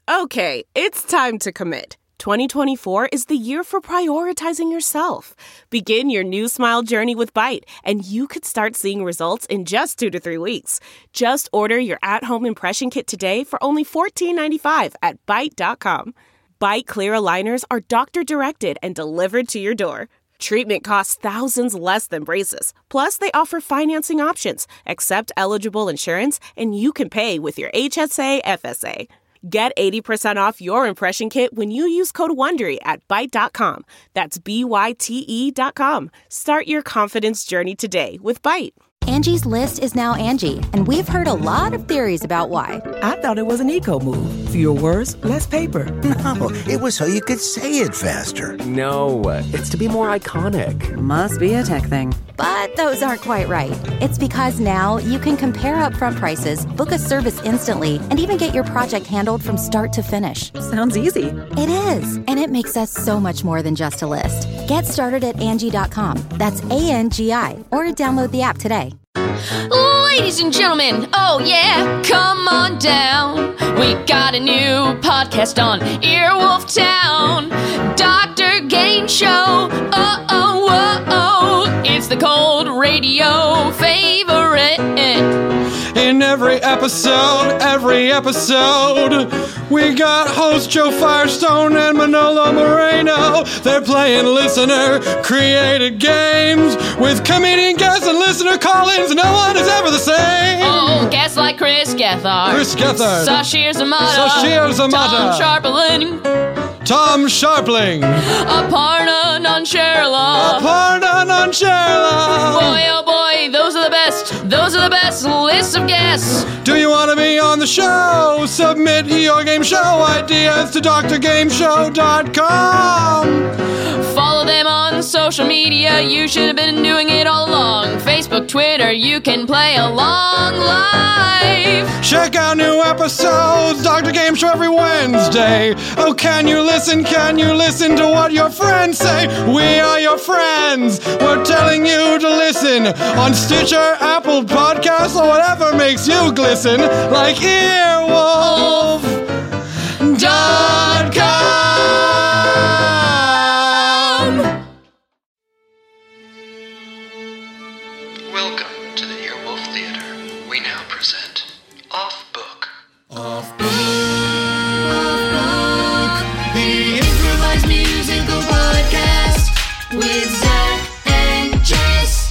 Okay, it's time to commit. 2024 is the year for prioritizing yourself. Begin your new smile journey with Byte, and you could start seeing results in just 2 to 3 weeks. Just order your at-home impression kit today for only $14.95 at Byte.com. Byte Clear aligners are doctor-directed and delivered to your door. Treatment costs thousands less than braces. Plus, they offer financing options, accept eligible insurance, and you can pay with your HSA FSA. Get 80% off your impression kit when you use code WONDERY at Byte.com. That's BYTE.com. Start your confidence journey today with Byte. Angie's List is now Angie, and we've heard a lot of theories about why. I thought it was an eco move. Fewer words, less paper. No, it was so you could say it faster. No, it's to be more iconic. Must be a tech thing. But those aren't quite right. It's because now you can compare upfront prices, book a service instantly, and even get your project handled from start to finish. Sounds easy. It is, and it makes us so much more than just a list. Get started at Angie.com. That's ANGI, or download the app today. Ladies and gentlemen, oh yeah, come on down. We got a new podcast on Earwolf Town. Dr. Game Show, it's the cold radio favorite. In every episode, we got host Joe Firestone and Manolo Moreno. They're playing listener-created games with comedian guests and listener call-ins. No one is ever the same. Oh, guests like Chris Gethard, Sashir Zamata, Tom Sharpling, Aparna Nancherla. Boy, oh boy, those are the best lists of guests. Do you want to be on the show? Submit your game show ideas to drgameshow.com. Follow them on social media. You should have been doing it all along. Facebook, Twitter, you can play along live. Check out new episodes, Dr. Game Show every Wednesday. Oh, can you listen to what your friends say? We are your friends. We're telling you to listen on Stitcher, Apple Podcasts, or whatever makes you glisten, like Earwolf.com. Welcome to the Earwolf Theater. We now present Off Book. Off Book. The improvised musical podcast with Zach and Jess.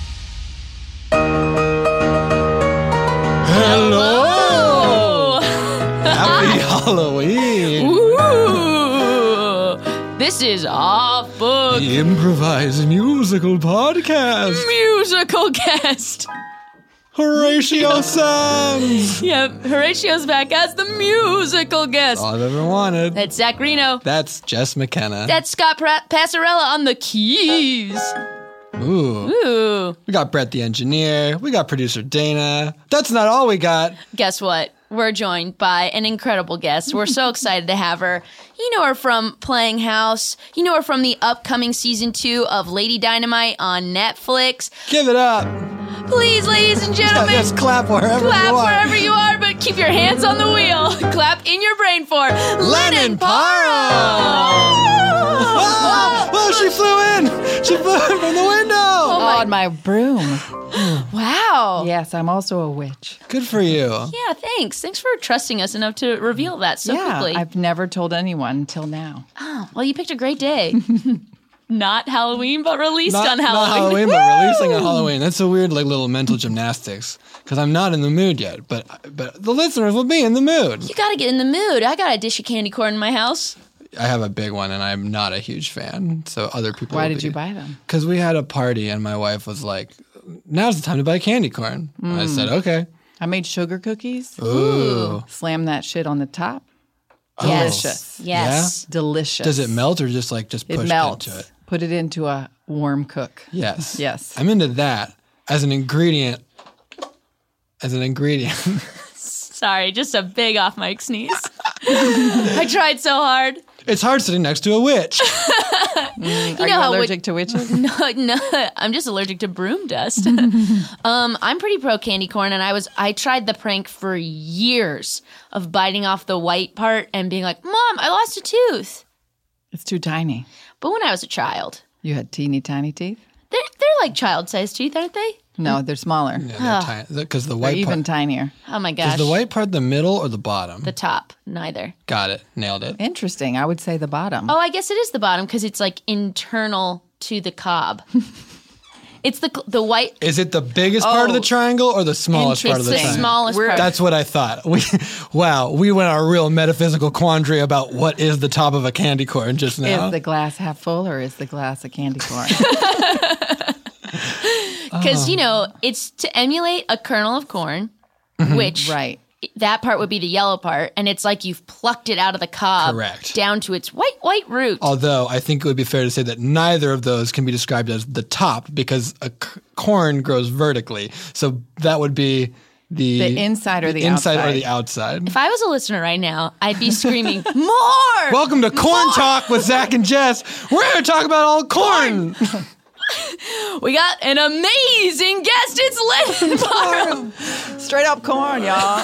Hello! Happy Halloween! Ooh, this is Off Book. The improvised musical podcast. Musical guest. Horatio Sands. Yep, Horatio's back as the musical guest. All I've ever wanted. That's Zach Reno. That's Jess McKenna. That's Scott Passarella on the keys. Ooh. We got Brett the engineer. We got producer Dana. That's not all we got. Guess what? We're joined by an incredible guest. We're so excited to have her. You know her from Playing House. You know her from the upcoming season 2 of Lady Dynamite on Netflix. Give it up. Please, ladies and gentlemen. Just clap wherever you are, but keep your hands on the wheel. Clap in your brain for Lennon Parra. Whoa, she flew in. She flew in from the window. On my broom. Wow. Yes, I'm also a witch. Good for you. Yeah, thanks. Thanks for trusting us enough to reveal that so quickly. I've never told anyone until now. Oh, well, you picked a great day. Not Halloween, but released on Halloween. Not Halloween, but releasing on Halloween. That's a weird, little mental gymnastics. Because I'm not in the mood yet, but the listeners will be in the mood. You gotta get in the mood. I got a dish of candy corn in my house. I have a big one, and I'm not a huge fan. So other people. Why did you buy them? Because we had a party, and my wife was like, "Now's the time to buy candy corn." And I said, "Okay." I made sugar cookies. Ooh. Slam that shit on the top. Yes. Delicious. Yes. Yeah? Delicious. Does it melt or just push into it? Put it into a warm cook. Yes. Yes. I'm into that as an ingredient. Sorry, just a big off mic sneeze. I tried so hard. It's hard sitting next to a witch. Are you allergic to witches? No, I'm just allergic to broom dust. I'm pretty pro candy corn, and I tried the prank for years of biting off the white part and being like, Mom, I lost a tooth. It's too tiny. But when I was a child, You had teeny tiny teeth? they're like child-sized teeth, aren't they? No, they're smaller. Yeah, because the They're white even part. tinier. Oh my gosh. Is the white part the middle or the bottom? The top, neither. Got it. Nailed it. Interesting. I would say the bottom. Oh, I guess it is the bottom because it's like internal to the cob. It's the white. Is it the biggest part of the triangle or the smallest part of the Interesting. triangle? Smallest part. That's what I thought. We went on a real metaphysical quandary about what is the top of a candy corn just now. Is the glass half full or is the glass a candy corn? Because, it's to emulate a kernel of corn, which Right. that part would be the yellow part. And it's like you've plucked it out of the cob Correct. down to its white root. Although I think it would be fair to say that neither of those can be described as the top because a corn grows vertically. So that would be the inside or the inside outside. or the outside. If I was a listener right now, I'd be screaming, more! Welcome to Corn Talk with Zach and Jess. We're here to talk about all corn. We got an amazing guest. It's Lynn Barham. Straight up corn, y'all.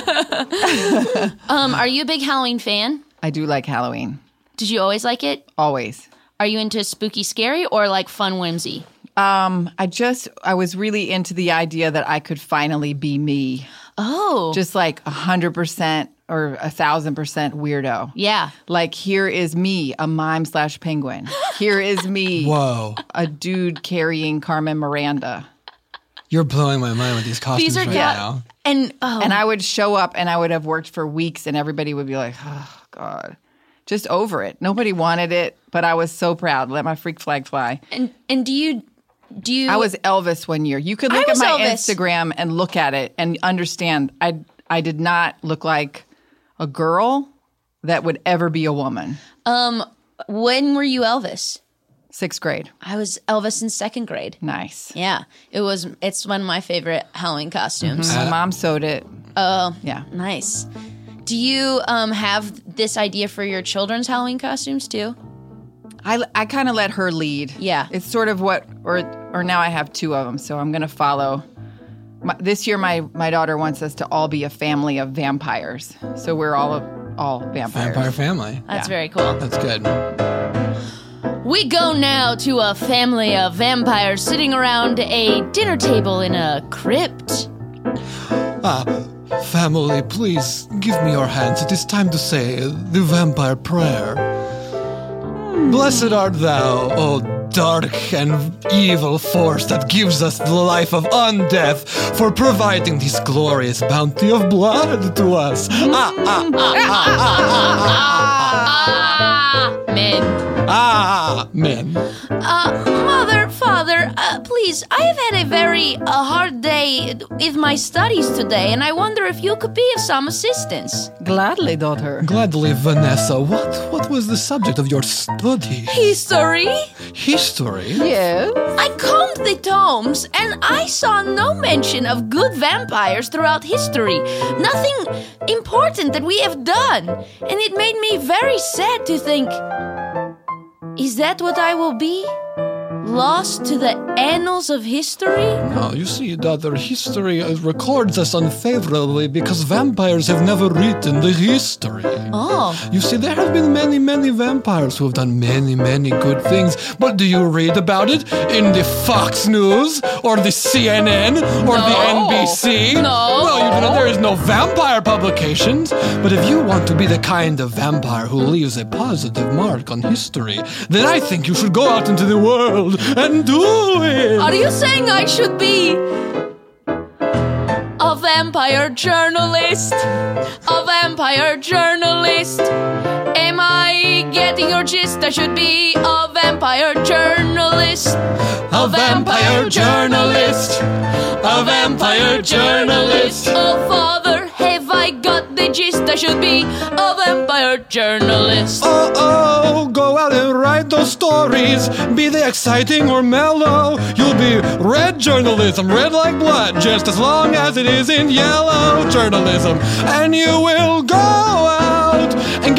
Are you a big Halloween fan? I do like Halloween. Did you always like it? Always. Are you into spooky scary or like fun whimsy? I was really into the idea that I could finally be me. Oh. Just like 100% or 1,000% weirdo. Yeah. Like, here is me, a mime/penguin. Here is me, Whoa. a dude carrying Carmen Miranda. You're blowing my mind with these costumes right now. And I would show up and I would have worked for weeks and everybody would be like, oh, God. Just over it. Nobody wanted it, but I was so proud. Let my freak flag fly. And do you I was Elvis one year. You could look at my Elvis. Instagram and look at it and understand I did not look like a girl that would ever be a woman. When were you Elvis? 6th grade. I was Elvis in 2nd grade. Nice. Yeah. It's one of my favorite Halloween costumes. My mom sewed it. Oh. Yeah. Nice. Do you have this idea for your children's Halloween costumes too? I kind of let her lead. Yeah. It's sort of or now I have 2 of them, so I'm going to follow. This year, my daughter wants us to all be a family of vampires. So we're all vampires. Vampire family. That's very cool. That's good. We go now to a family of vampires sitting around a dinner table in a crypt. Family, please give me your hands. It is time to say the vampire prayer. Blessed art thou, O dark and evil force that gives us the life of undeath, for providing this glorious bounty of blood to us. Amen. Mother, Father, please, I have had a very hard day with my studies today, and I wonder if you could be of some assistance. Gladly, daughter. Gladly, Vanessa. What was the subject of your study? History? History? Yes. I combed the tomes, and I saw no mention of good vampires throughout history. Nothing important that we have done. And it made me very sad to think, is that what I will be? Lost to the annals of history? No, you see, daughter, history records us unfavorably because vampires have never written the history. Oh. You see, there have been many, many vampires who have done many, many good things, but do you read about it in the Fox News or the CNN or the NBC? No. Well, there is no vampire publications. But if you want to be the kind of vampire who leaves a positive mark on history, then I think you should go out into the world and do it. Are you saying I should be a vampire journalist? A vampire journalist? Am I getting your gist? I should be a vampire journalist. A vampire journalist. A vampire journalist. Oh, Father, have I got the gist? I should be a vampire journalist. Oh, go out and write those stories. Be they exciting or mellow. You'll be red journalism, red like blood, just as long as it is in yellow journalism. And you will go out and get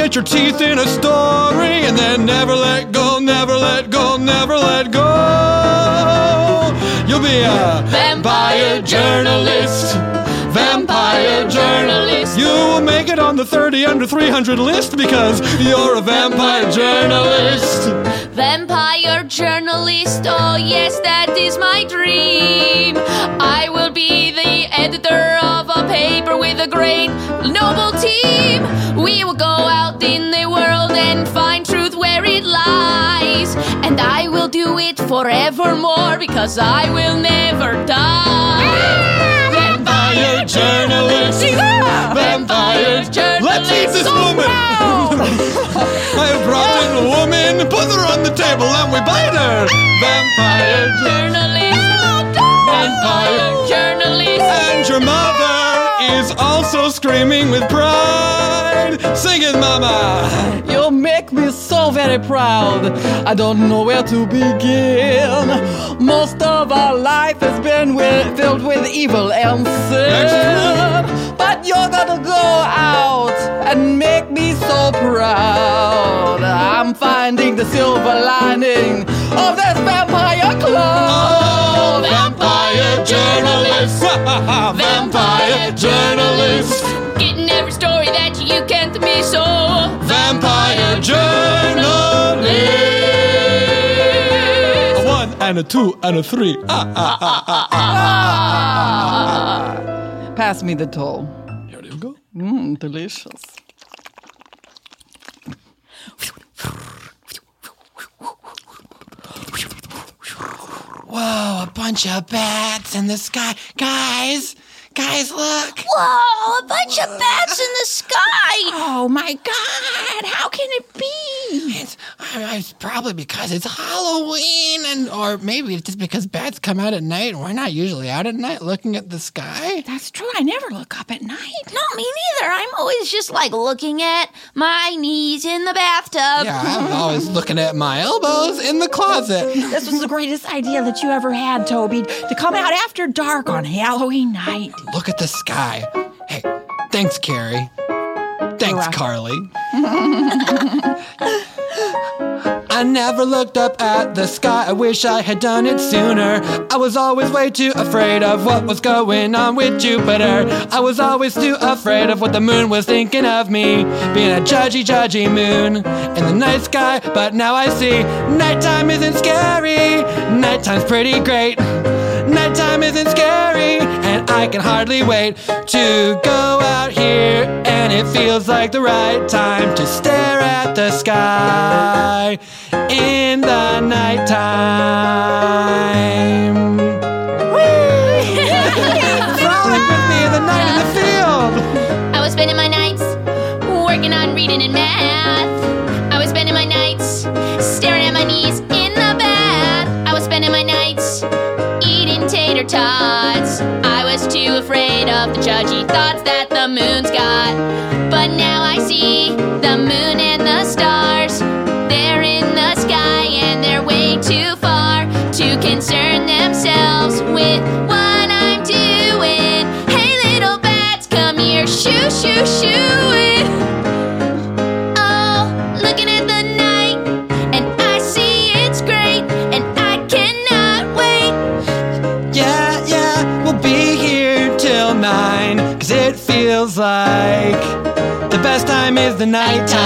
get your teeth in a story, and then never let go, never let go, never let go. You'll be a vampire journalist. Vampire journalist. You will make it on the 30 under 300 list because you're a vampire journalist. Vampire journalist, oh yes, that is my dream. I will be the editor of a paper with a great noble team. We will go out in the world and find truth where it lies. And I will do it forevermore because I will never die. Vampire journalist. Vampire journalist. Let's eat this woman. I have brought in a woman, put her on the table, and we bite her. Vampire journalist. Vampire journalist. And your mother is also screaming with pride. Sing it, mama. You make me so very proud. I don't know where to begin. Most of our life has been filled with evil and sin. But you're gonna go out and make me so proud. I'm finding the silver lining of this vampire club. Oh, vampire journalist. Vampire journalist. Getting every story that you can't miss, so vampire journalist. A 1 and a 2 and a 3. Pass me the toll. Here you go. Delicious. Whoa, a bunch of bats in the sky. Guys, look. Whoa, a bunch of bats in the sky. Oh, my God. How can it be? It's probably because it's Halloween, or maybe it's just because bats come out at night, and we're not usually out at night looking at the sky. That's true. I never look up at night. No, me neither. I'm always just looking at my knees in the bathtub. Yeah, I'm always looking at my elbows in the closet. This was the greatest idea that you ever had, Toby, to come out after dark on Halloween night. Look at the sky. Hey, thanks, Carrie. Thanks, Carly. I never looked up at the sky. I wish I had done it sooner. I was always way too afraid of what was going on with Jupiter. I was always too afraid of what the moon was thinking of me. Being a judgy moon in the night sky. But now I see nighttime isn't scary. Nighttime's pretty great. Nighttime isn't scary, and I can hardly wait to go out here, and it feels like the right time to stare at the sky in the nighttime. Frolic with me in the night in the field. I was spending my nights working on reading and math. I was spending my nights staring at my knees in the bath. I was spending my nights eating tater tots. I was too afraid of the judgy thoughts that the moon's got. But now I see the moon and the stars. They're in the sky and they're way too far to concern themselves with what I'm doing. Hey little bats, come here, shoo, shoo, shooing. Oh, looking at the night, and I see it's great, and I cannot wait. Yeah, we'll be here till 9, 'cause it feels like the best time is the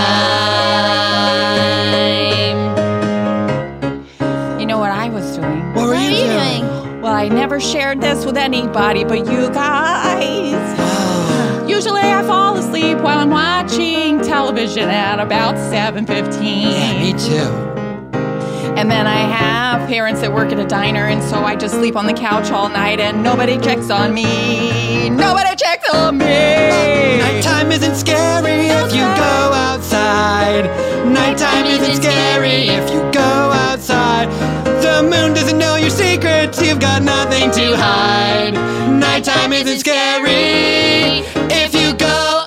nighttime. You know what I was doing? What were you doing? Well, I never shared this with anybody but you guys. Usually I fall asleep while I'm watching television at about 7:15. Yeah, me too. And then I have parents that work at a diner, and so I just sleep on the couch all night, and nobody checks on me. Nobody checks on me. Nighttime isn't scary if you go outside. Nighttime isn't scary if you go outside. The moon doesn't know your secrets, you've got nothing to hide. Nighttime isn't scary if you go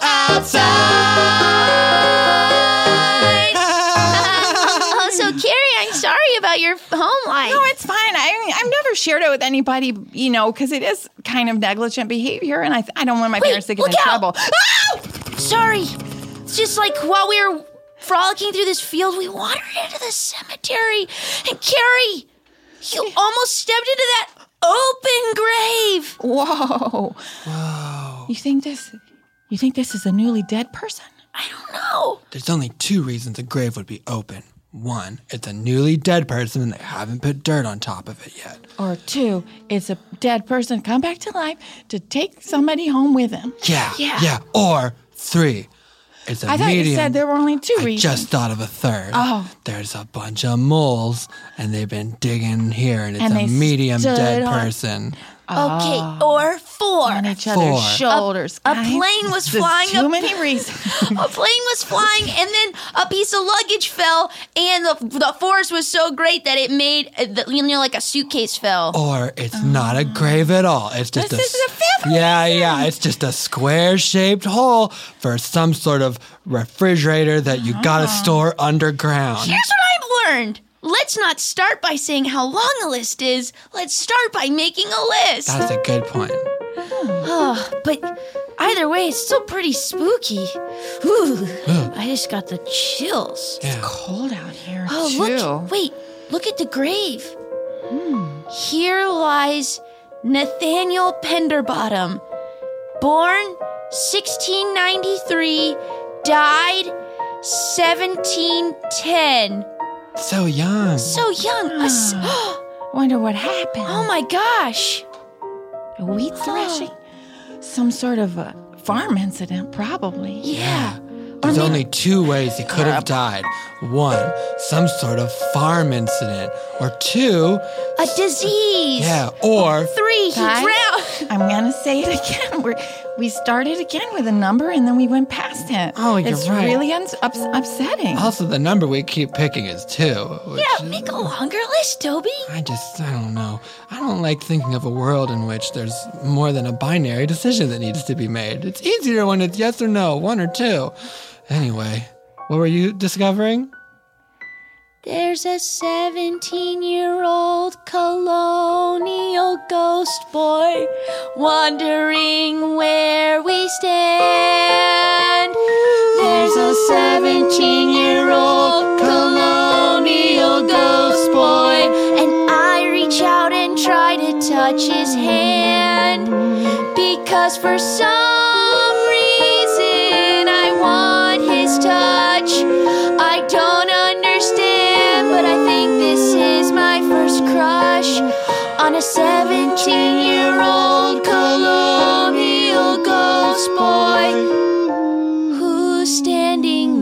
outside. So Carrie, I'm sorry about your home life. No, it's fine. I've never shared it with anybody, because it is kind of negligent behavior, and I don't want my parents to get in trouble. Oh! Sorry. just like while we were frolicking through this field, we wandered into the cemetery. And Carrie, you almost stepped into that open grave. Whoa. You think this is a newly dead person? I don't know. There's only 2 reasons a grave would be open. 1, it's a newly dead person and they haven't put dirt on top of it yet. Or 2, it's a dead person come back to life to take somebody home with him. Yeah. Or 3, it's a medium. I thought you said there were only 2 reasons. I just thought of a 3rd. Oh. There's a bunch of moles and they've been digging here and it's a medium dead person. Okay, or 4. On each other's shoulders. A plane was flying. Too many reasons. A plane was flying, and then a piece of luggage fell, and the force was so great that it made like a suitcase fell. Or it's not a grave at all. It's just This is a 5th Yeah. It's just a square-shaped hole for some sort of refrigerator that you gotta store underground. Here's what I've learned. Let's not start by saying how long a list is. Let's start by making a list. That's a good point. But either way, it's still pretty spooky. Ooh, I just got the chills. Yeah. It's cold out here, Oh, too. look at the grave. Here lies Nathaniel Penderbottom, born 1693, died 1710. So young. So young. Wonder what happened. Oh my gosh. A wheat threshing? Some sort of a farm incident, probably. Yeah. There's only 2 ways he could have died. 1, some sort of farm incident. Or 2, a disease. Yeah, or 3, he drowned. I'm going to say it again. We started again with a number and then we went past it. Oh, you're it's right. It's really upsetting. Also, the number we keep picking is 2. Yeah, make a longer list, Toby. I don't know. I don't like thinking of a world in which there's more than a binary decision that needs to be made. It's easier when it's yes or no, 1 or 2. Anyway, what were you discovering? There's a 17-year-old colonial ghost boy wondering where we stand. There's a 17-year-old colonial ghost boy, and I reach out and try to touch his hand, because for some reason I want his touch. I don't understand, but I think this is my first crush on a 17-year-old colonial ghost boy who's standing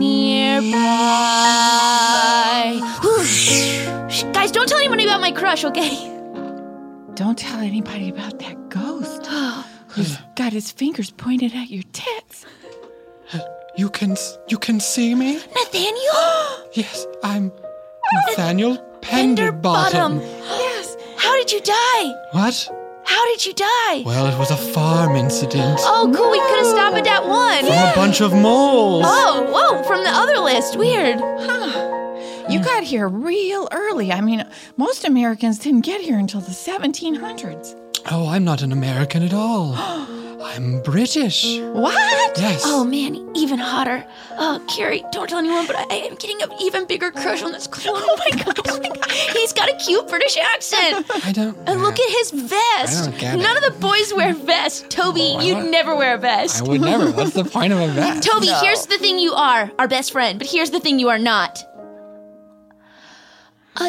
nearby. Guys, don't tell anybody about my crush, okay? Don't tell anybody about that ghost who's got his fingers pointed at your tits. You can see me? Nathaniel? Yes, I'm Nathaniel Penderbottom. Yes. How did you die? What? How did you die? Well, it was a farm incident. Oh, cool. We could have stopped at that one. From a bunch of moles. Oh, whoa. From the other list. Weird. You got here real early. I mean, most Americans didn't get here until the 1700s. Oh, I'm not an American at all. I'm British. What? Yes. Oh, man, even hotter. Oh, Carrie, don't tell anyone, but I am getting an even bigger crush on this clone. Oh, my God. He's got a cute British accent. I don't... And look at his vest. I don't get it. None of the boys wear vests. Toby, you'd never wear a vest. I would never. What's the point of a vest? Toby, here's the thing you are, our best friend. But here's the thing you are not. A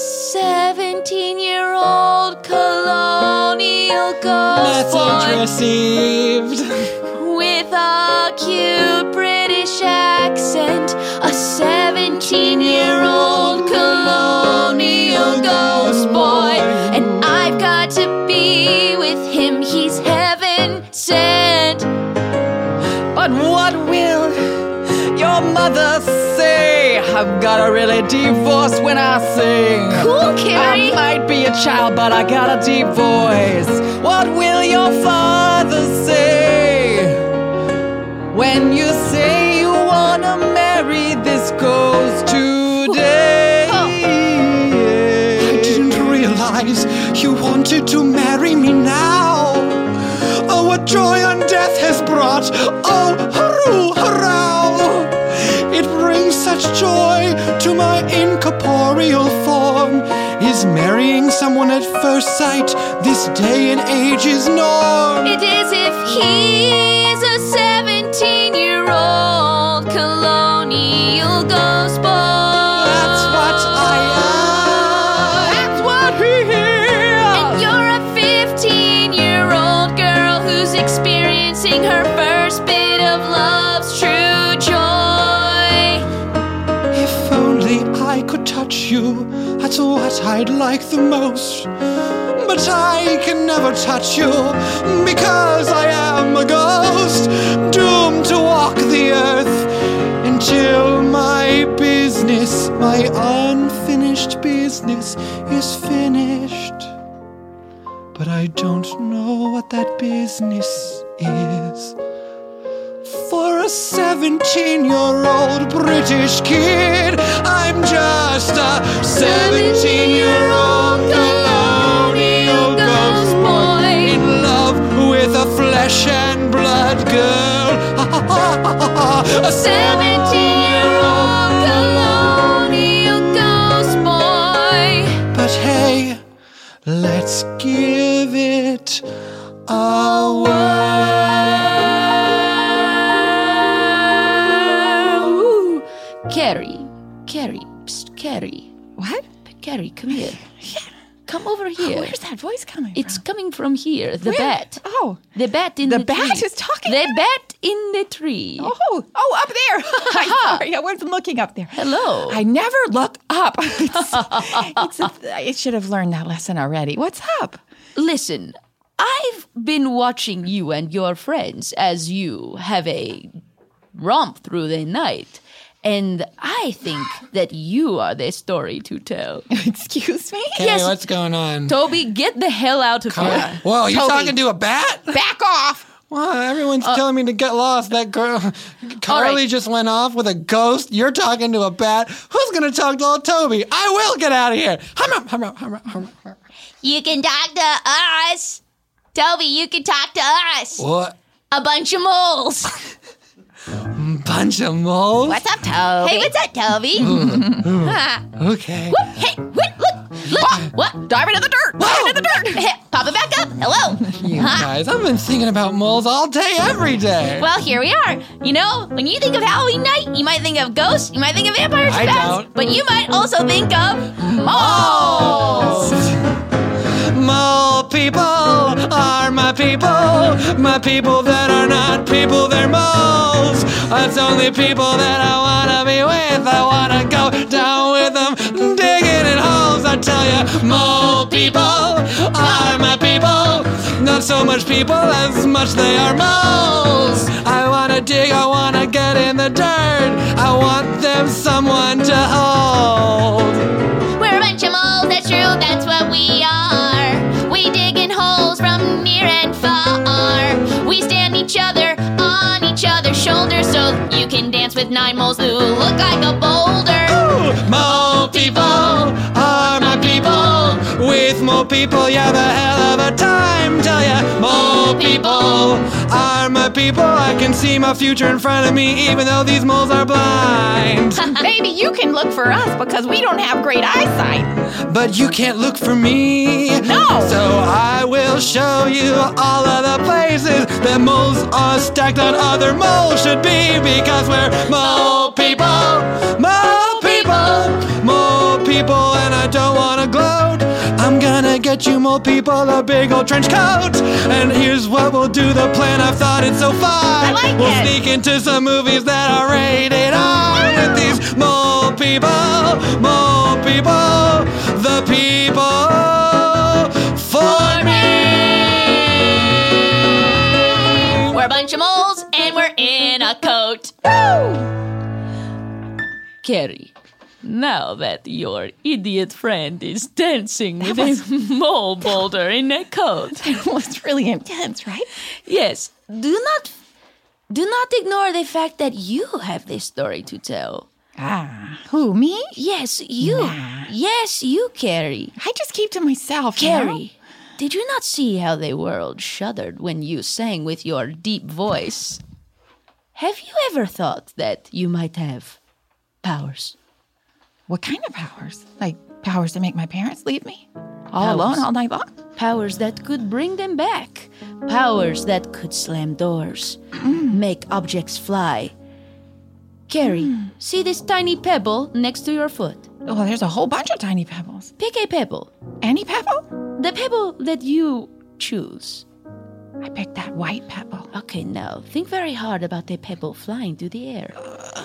17-year-old colonial ghost Message boy received. with a cute British accent. A 17-year-old colonial ghost boy, and I've got to be with him. He's heaven sent. But what will your mother say? I've got a really deep voice when I sing. Cool, Carrie. I might be a child, but I got a deep voice. What will your father say when you say you wanna marry this ghost today? I didn't realize you wanted to marry me now. Oh, what joy on death has brought. Oh, hurroo, hurrah. It brings such joy to my incorporeal form. Is marrying someone at first sight this day and age's norm? It is if he's a 17-year-old colonial ghost boy. That's what I am. That's what he is. And you're a 15-year-old girl who's experiencing her first bit of love's true joy. If only I could touch you, that's what I'd like the most. But I can never touch you because I am a ghost, doomed to walk the earth until my business, my unfinished business, is finished. But I don't know what that business is. For a 17-year-old British kid, I'm just a 17-year-old colonial ghost boy in love with a flesh and blood girl. A 17-year-old colonial ghost boy. But hey, let's give it a whirl. Carrie, psst, Carrie. What? Carrie, come here. Come over here. Where's that voice coming It's from? coming from here. The Where? bat. Oh. The bat in the tree. The bat is talking? The bat in the tree. Oh, up there. I'm sorry, I wasn't looking up there. Hello. I never look up. I should have learned that lesson already. What's up? Listen, I've been watching you and your friends as you have a romp through the night. And I think that you are the story to tell. Excuse me? Hey, Yes. what's going on? Toby, get the hell out of here. Whoa, you Toby. talking to a bat? Back off. Well, everyone's telling me to get lost. That girl, Carly, right. just went off with a ghost. You're talking to a bat. Who's going to talk to old Toby? I will get out of here. Hum. You can talk to us. Toby, you can talk to us. What? A bunch of moles. Bunch of moles? What's up, Toby? Hey, what's up, Toby? Okay. Hey, look. What? Dive into the dirt. Dive into the dirt. Pop it back up. Hello. You guys, I've been thinking about moles all day, every day. Well, here we are. You know, when you think of Halloween night, you might think of ghosts, you might think of vampires, I bats, don't. but you might also think of moles. Mole people are my people that are not people, they're moles. That's only people that I wanna be with. I wanna go down with them, digging in holes. I tell you, mole people are my people. Not so much people as much they are moles. I wanna dig, I wanna get in the dirt. I want them someone to hold. We're a bunch of moles, that's true, that's what we are. We dig in holes from near and far. We stand each other on each other's shoulders so you can dance with 9 moles who look like a boulder. Ooh, mole people are my people. With more people, you have a hell of a time. Tell ya, mole people are my people. I can see my future in front of me, even though these moles are blind. Maybe you can look for us because we don't have great eyesight. But you can't look for me. No. So I will show you all of the places that moles are stacked on other moles should be, because we're mole people, mole people, mole people, and I don't want to gloat. I'm gonna get you mole people a big old trench coat. And here's what we'll do, the plan, I've thought it so far. I like we'll it. sneak into some movies that are rated R with these mole people, the people for me. We're a bunch of moles and we're in a coat. Carrie, now that your idiot friend is dancing with a mole boulder in a coat. It was really intense, right? Yes, do not ignore the fact that you have this story to tell. Ah, who, me? Yes, you. Nah. Yes, you, Carrie. I just keep to myself, you know? Carrie, did you not see how the world shuddered when you sang with your deep voice? Have you ever thought that you might have Powers. What kind of powers? Like powers to make my parents leave me? All alone all night long? Powers that could bring them back. Powers that could slam doors. Make objects fly. Carrie, see this tiny pebble next to your foot? Oh, there's a whole bunch of tiny pebbles. Pick a pebble. Any pebble? The pebble that you choose. I picked that white pebble. Okay, now think very hard about the pebble flying through the air.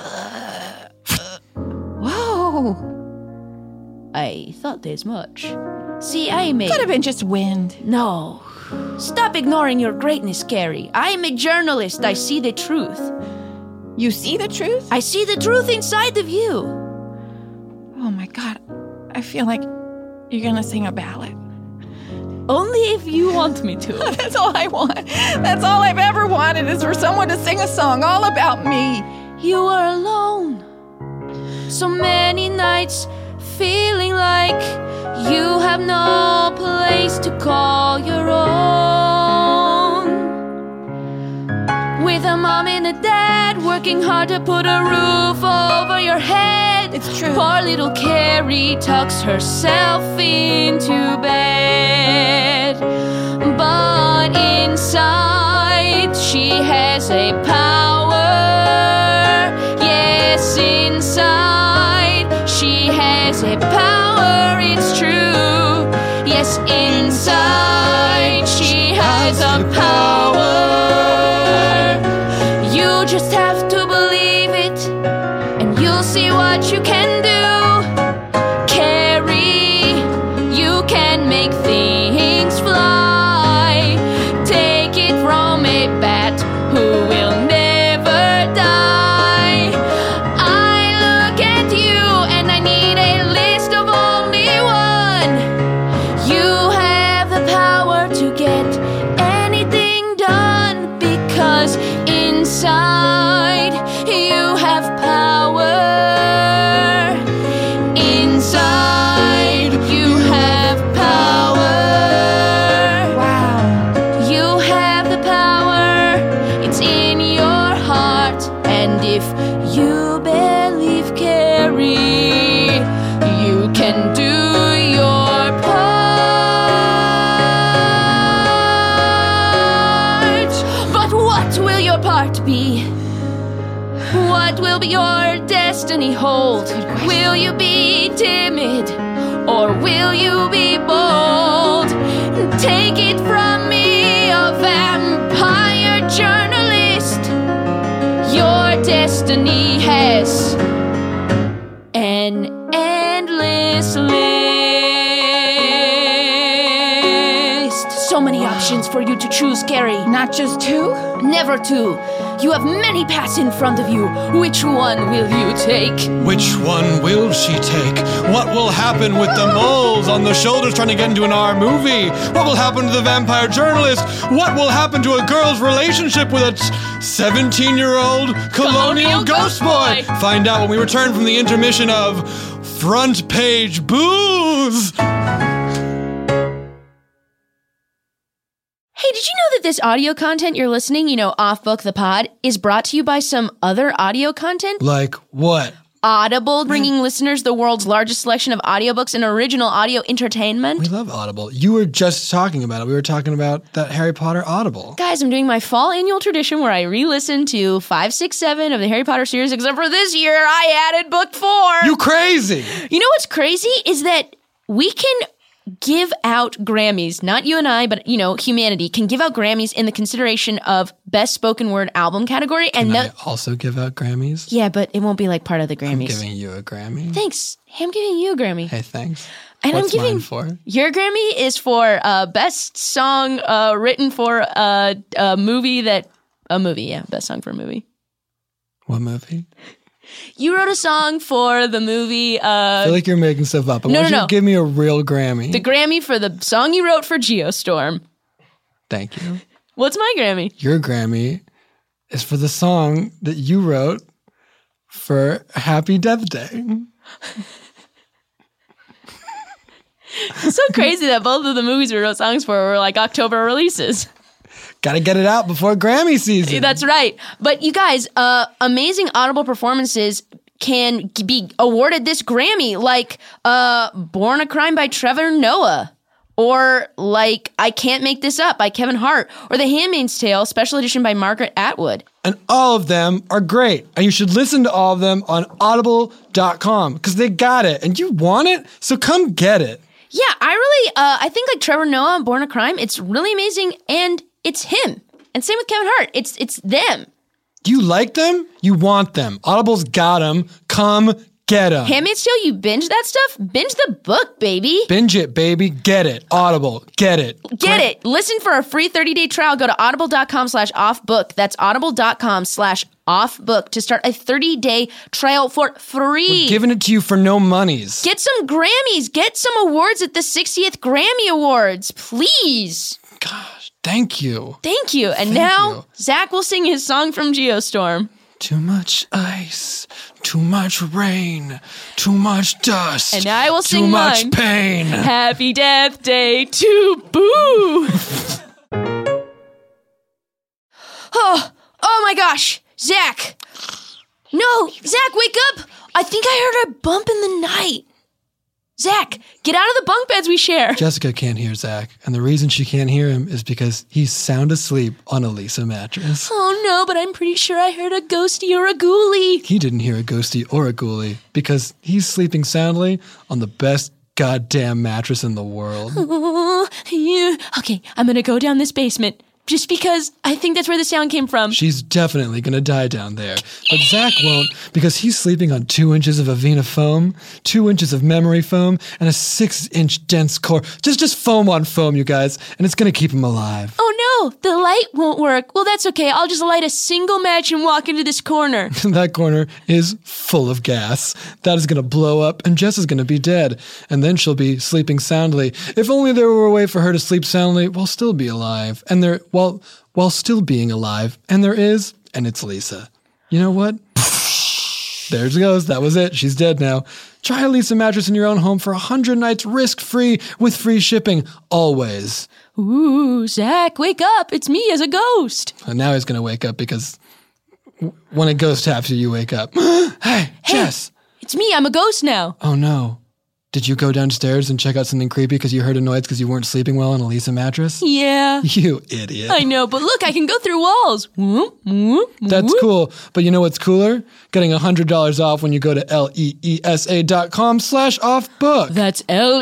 Whoa. I thought as much. See, I made... Could have been just wind. No. Stop ignoring your greatness, Carrie. I am a journalist. I see the truth. You see the truth? I see the truth inside of you. Oh my God. I feel like you're gonna sing a ballad. Only if you want me to. That's all I want. That's all I've ever wanted is for someone to sing a song all about me. You are alone. So many nights feeling like you have no place to call your own. With a mom and a dad working hard to put a roof over your head. It's true. Poor little Carrie tucks herself into bed. But inside she has a power. Yes, inside she has a power, it's true. Yes, inside she has a power. You just have to believe it, and you'll see what you can do. Carrie, you can make things fly. Take it from a bat who will never die. I look at you and I need a list of only one. You have the power to get anything done because inside you have power. Inside you have power. Wow. You have the power. It's in your heart. And if you believe, Carrie, you can do your part. But what will your part be? What will your destiny hold? Will you be timid or will you be bold? Take it from me, a vampire journalist. Your destiny has an endless list. So many options for you to choose, Carrie. Not just two? Never two. You have many paths in front of you. Which one will you take? Which one will she take? What will happen with the moles on the shoulders trying to get into an R movie? What will happen to the vampire journalist? What will happen to a girl's relationship with a 17-year-old colonial ghost boy? Find out when we return from the intermission of Front Page Booze. Hey, did you know that this audio content you're listening, Off Book the Pod, is brought to you by some other audio content? Like what? Audible, bringing listeners the world's largest selection of audiobooks and original audio entertainment. We love Audible. You were just talking about it. We were talking about that Harry Potter Audible. Guys, I'm doing my fall annual tradition where I re-listen to 5, 6, 7 of the Harry Potter series, except for this year, I added book 4. You crazy! You know what's crazy is that we can give out Grammys, not you and I, but, humanity can give out Grammys in the consideration of Best Spoken Word Album category. And I also give out Grammys? Yeah, but it won't be like part of the Grammys. I'm giving you a Grammy. Thanks. Hey, I'm giving you a Grammy. Hey, thanks. And What's I'm giving mine for? Your Grammy is for Best Song written for a movie best song for a movie. What movie? You wrote a song for the movie. I feel like you're making stuff up. I want you to give me a real Grammy. The Grammy for the song you wrote for Geostorm. Thank you. What's my Grammy? Your Grammy is for the song that you wrote for Happy Death Day. It's so crazy that both of the movies we wrote songs for were like October releases. Gotta get it out before Grammy season. That's right. But you guys, amazing Audible performances. can be awarded this Grammy, like Born a Crime by Trevor Noah, or like I Can't Make This Up by Kevin Hart, or The Handmaid's Tale special edition by Margaret Atwood. And all of them are great. And you should listen to all of them on audible.com because they got it and you want it, so come get it. Yeah, I think like Trevor Noah and Born a Crime, it's really amazing, and it's him. And same with Kevin Hart. It's them. Do you like them? You want them. Audible's got them. Come get them. Handmaid's Tale, you binge that stuff? Binge the book, baby. Binge it, baby. Get it. Audible. Get it. Get it. Listen for a free 30-day trial. Go to audible.com/offbook. That's audible.com/offbook to start a 30-day trial for free. We're giving it to you for no monies. Get some Grammys. Get some awards at the 60th Grammy Awards, please. Gosh, thank you. Thank you. And now, Zach will sing his song from Geostorm. Too much ice, too much rain, too much dust, and I will sing too much mine. Pain. Happy Death Day to Boo. Oh my gosh, Zach. No, Zach, wake up. I think I heard a bump in the night. Zach, get out of the bunk beds we share. Jessica can't hear Zach, and the reason she can't hear him is because he's sound asleep on a Lisa mattress. Oh no, but I'm pretty sure I heard a ghosty or a ghoulie. He didn't hear a ghosty or a ghoulie because he's sleeping soundly on the best goddamn mattress in the world. Oh, yeah. Okay, I'm gonna go down this basement. Just because I think that's where the sound came from. She's definitely going to die down there. But Zach won't because he's sleeping on 2 inches of Avena foam, 2 inches of memory foam, and a 6-inch dense core. Just foam on foam, you guys, and it's going to keep him alive. Oh no, the light won't work. Well, that's okay. I'll just light a single match and walk into this corner. That corner is full of gas. That is going to blow up, and Jess is going to be dead. And then she'll be sleeping soundly. If only there were a way for her to sleep soundly while still be alive. And while still being alive. And there is, and it's Lisa. You know what? There she goes. That was it. She's dead now. Try a Lisa mattress in your own home for 100 nights risk-free with free shipping. Always. Ooh, Zach, wake up. It's me as a ghost. And now he's going to wake up because when a ghost taps you, you wake up. Hey, Jess. It's me. I'm a ghost now. Oh, no. Did you go downstairs and check out something creepy because you heard a noise because you weren't sleeping well on a Lisa mattress? Yeah. You idiot. I know, but look, I can go through walls. That's cool. But you know what's cooler? Getting $100 off when you go to leesa.com/offbook. That's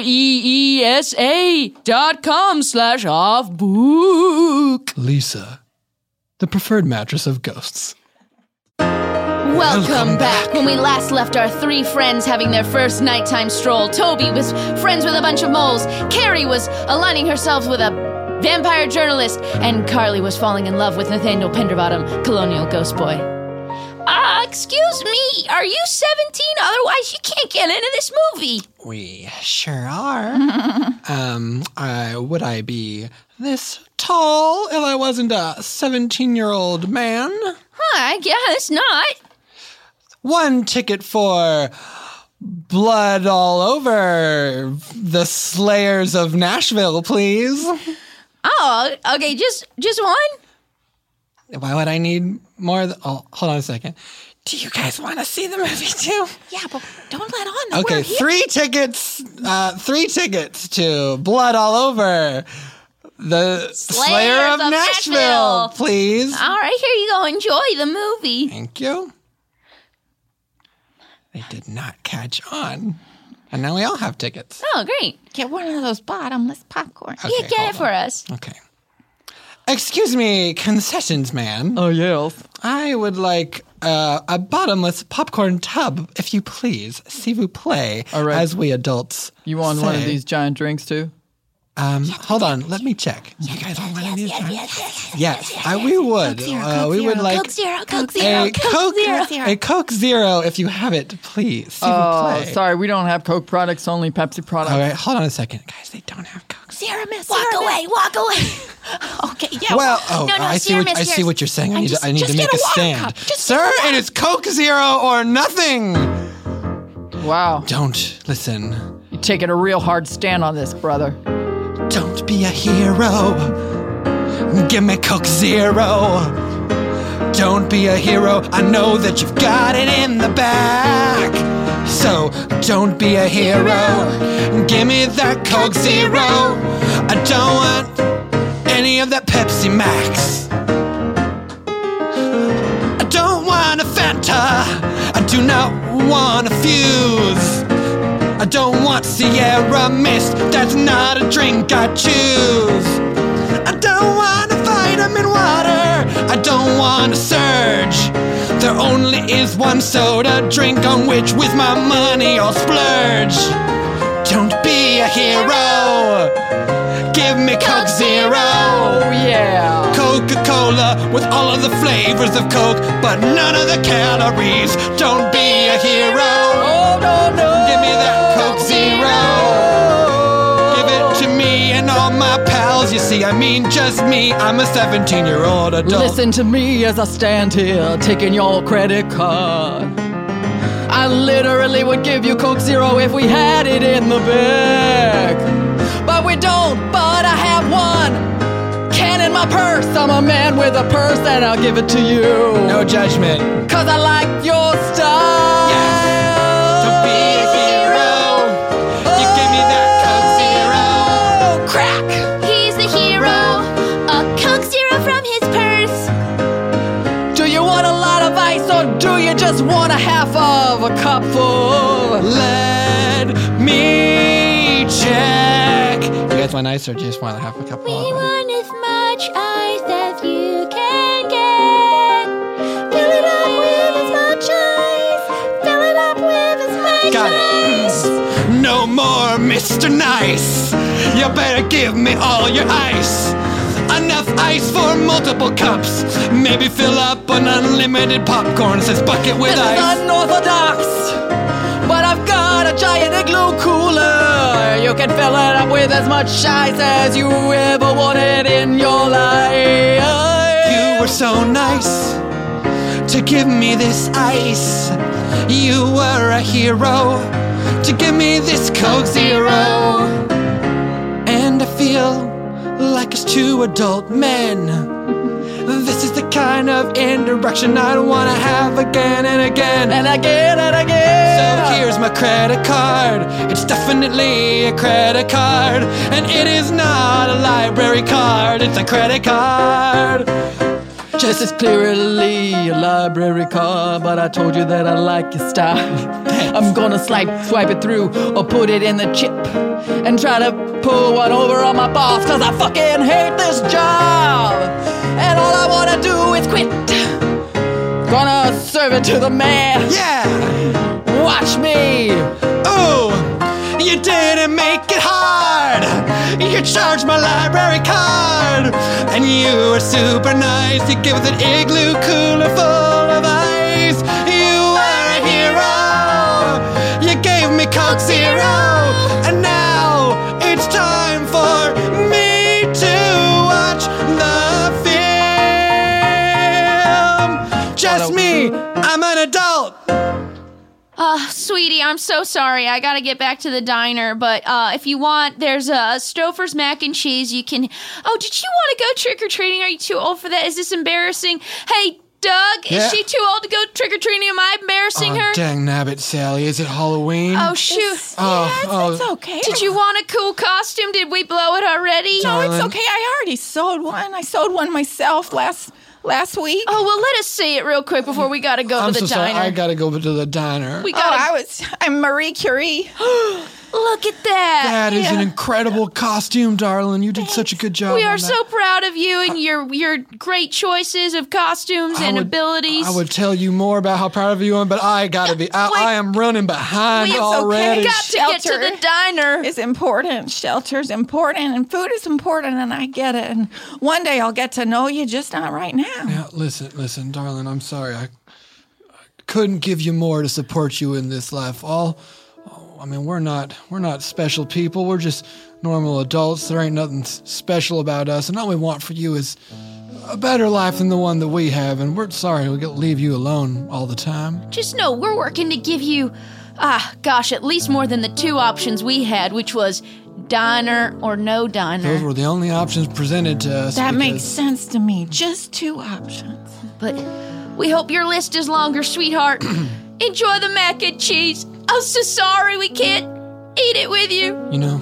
leesa.com/offbook. Lisa, the preferred mattress of ghosts. Welcome back. When we last left our three friends having their first nighttime stroll, Toby was friends with a bunch of moles, Carrie was aligning herself with a vampire journalist, and Carly was falling in love with Nathaniel Penderbottom, colonial ghost boy. Excuse me, are you 17? Otherwise you can't get into this movie. We sure are. Would I be this tall if I wasn't a 17-year-old man? I guess not. 1 ticket for Blood All Over the Slayers of Nashville, please. Oh, okay, just one? Why would I need more? Hold on a second. Do you guys want to see the movie too? Yeah, but don't let on that Okay, we're here. 3 tickets. 3 tickets to Blood All Over the Slayer of Nashville, please. All right, here you go. Enjoy the movie. Thank you. They did not catch on. And now we all have tickets. Oh, great. Get one of those bottomless popcorn. Okay, Yeah, get it for us. Okay. Excuse me, concessions man. Oh, yes. I would like a bottomless popcorn tub, if you please. S'il vous plaît, All right. as we adults You want one of say. these giant drinks, too? Hold on, let me check. You guys want one of these? Yes, we would. We would like Coke Zero, a Coke Zero if you have it, please. S'il vous Oh, plaît. sorry, we don't have Coke products, only Pepsi products. All right, hold on a second. Guys, they don't have Coke. Walk away. Okay, yeah. Well, no, I see what you're saying. I need to just make get a water stand. cup. Just Sir, get a it is Coke Zero or nothing. Wow. Don't listen. You're taking a real hard stand on this, brother. Don't be a hero. Give me Coke Zero. don't be a hero. I know that you've got it in the back. So don't be a hero. Give me that Coke Zero. I don't want any of that Pepsi Max. I don't want a Fanta. I do not want a Fuse. I don't want Sierra Mist. That's not a drink I choose. I don't want a vitamin water. I don't want a Surge. There only is one soda drink on which with my money I'll splurge. Don't be a hero. Give me Coke Zero. Oh yeah. Coca-Cola with all of the flavors of Coke, but none of the calories. Don't be a hero. Oh no, no. Give me that Coke Zero. Give it to me and all my pals. You see, I mean just me. I'm a 17-year-old adult. Listen to me as I stand here taking your credit card. I literally would give you Coke Zero if we had it in the bag. But we don't, but I have one can in my purse. I'm a man with a purse and I'll give it to you. No judgment. Cause I like your style. Yes. Don't be a hero. You give me that Coke Zero. Crack. He's the hero. A Coke Zero from his purse. Do you want a lot of ice or do you just want a half of a cup full? Let me check. You guys want ice or just want half a cup We full? want as much ice as you can get. Fill it up with as much ice. Fill it up with as much Got ice. it. No more Mr. Nice. You better give me all your ice. Enough ice for multiple cups. Maybe fill up an unlimited popcorn. Says bucket with This ice. is unorthodox, but I've got a giant igloo cooler. You can fill it up with as much ice as you ever wanted in your life. You were so nice to give me this ice. You were a hero to give me this Coke Zero. And I feel like it's two adult men. This is the kind of interaction I want to have again and again And again and again. So here's my credit card. It's definitely a credit card. And it is not a library card. It's a credit card. This is clearly a library card, but I told you that I like your style. I'm gonna swipe it through or put it in the chip and try to pull one over on my boss, cause I fucking hate this job. And all I wanna do is quit. Gonna serve it to the man. Yeah! Watch me. Oh, you didn't make it hard. You charged my library card. And you were super nice. You gave us an igloo cooler full of ice. You were a hero. You gave me Coke Zero. And now it's time for me to watch the film. Just me. I'm an adult. Sweetie, I'm so sorry. I gotta get back to the diner, but if you want, there's a Stouffer's mac and cheese. You can. Oh, did you want to go trick or treating? Are you too old for that? Is this embarrassing? Hey, Doug, Yeah. is she too old to go trick or treating? Am I embarrassing her? Dang nabbit, Sally. Is it Halloween? Oh shoot! It's okay. Did you want a cool costume? Did we blow it already? No, it's okay. I already sewed one. I sewed one myself last week. Oh well, let us see it real quick before we gotta go I'm to the so sorry. diner. I gotta go to the diner. We gotta. I'm Marie Curie. Look at that. That is an incredible costume, darling. You did such a good job. We on are that. so proud of you and your great choices of costumes and abilities. I would tell you more about how proud of you I am, but I gotta be. I am running behind already. Got to get to the diner. It's important. Shelter's important, and food is important, and I get it. And one day I'll get to know you, just not right now. Yeah, listen, darling. I'm sorry. I couldn't give you more to support you in this life. We're not special people. We're just normal adults. There ain't nothing special about us. And all we want for you is a better life than the one that we have. And we're sorry we gotta leave you alone all the time. Just know we're working to give you, at least more than the two options we had, which was diner or no diner. Those were the only options presented to us. That makes sense to me. Just two options. But we hope your list is longer, sweetheart. Enjoy the mac and cheese. I'm so sorry we can't eat it with you. You know,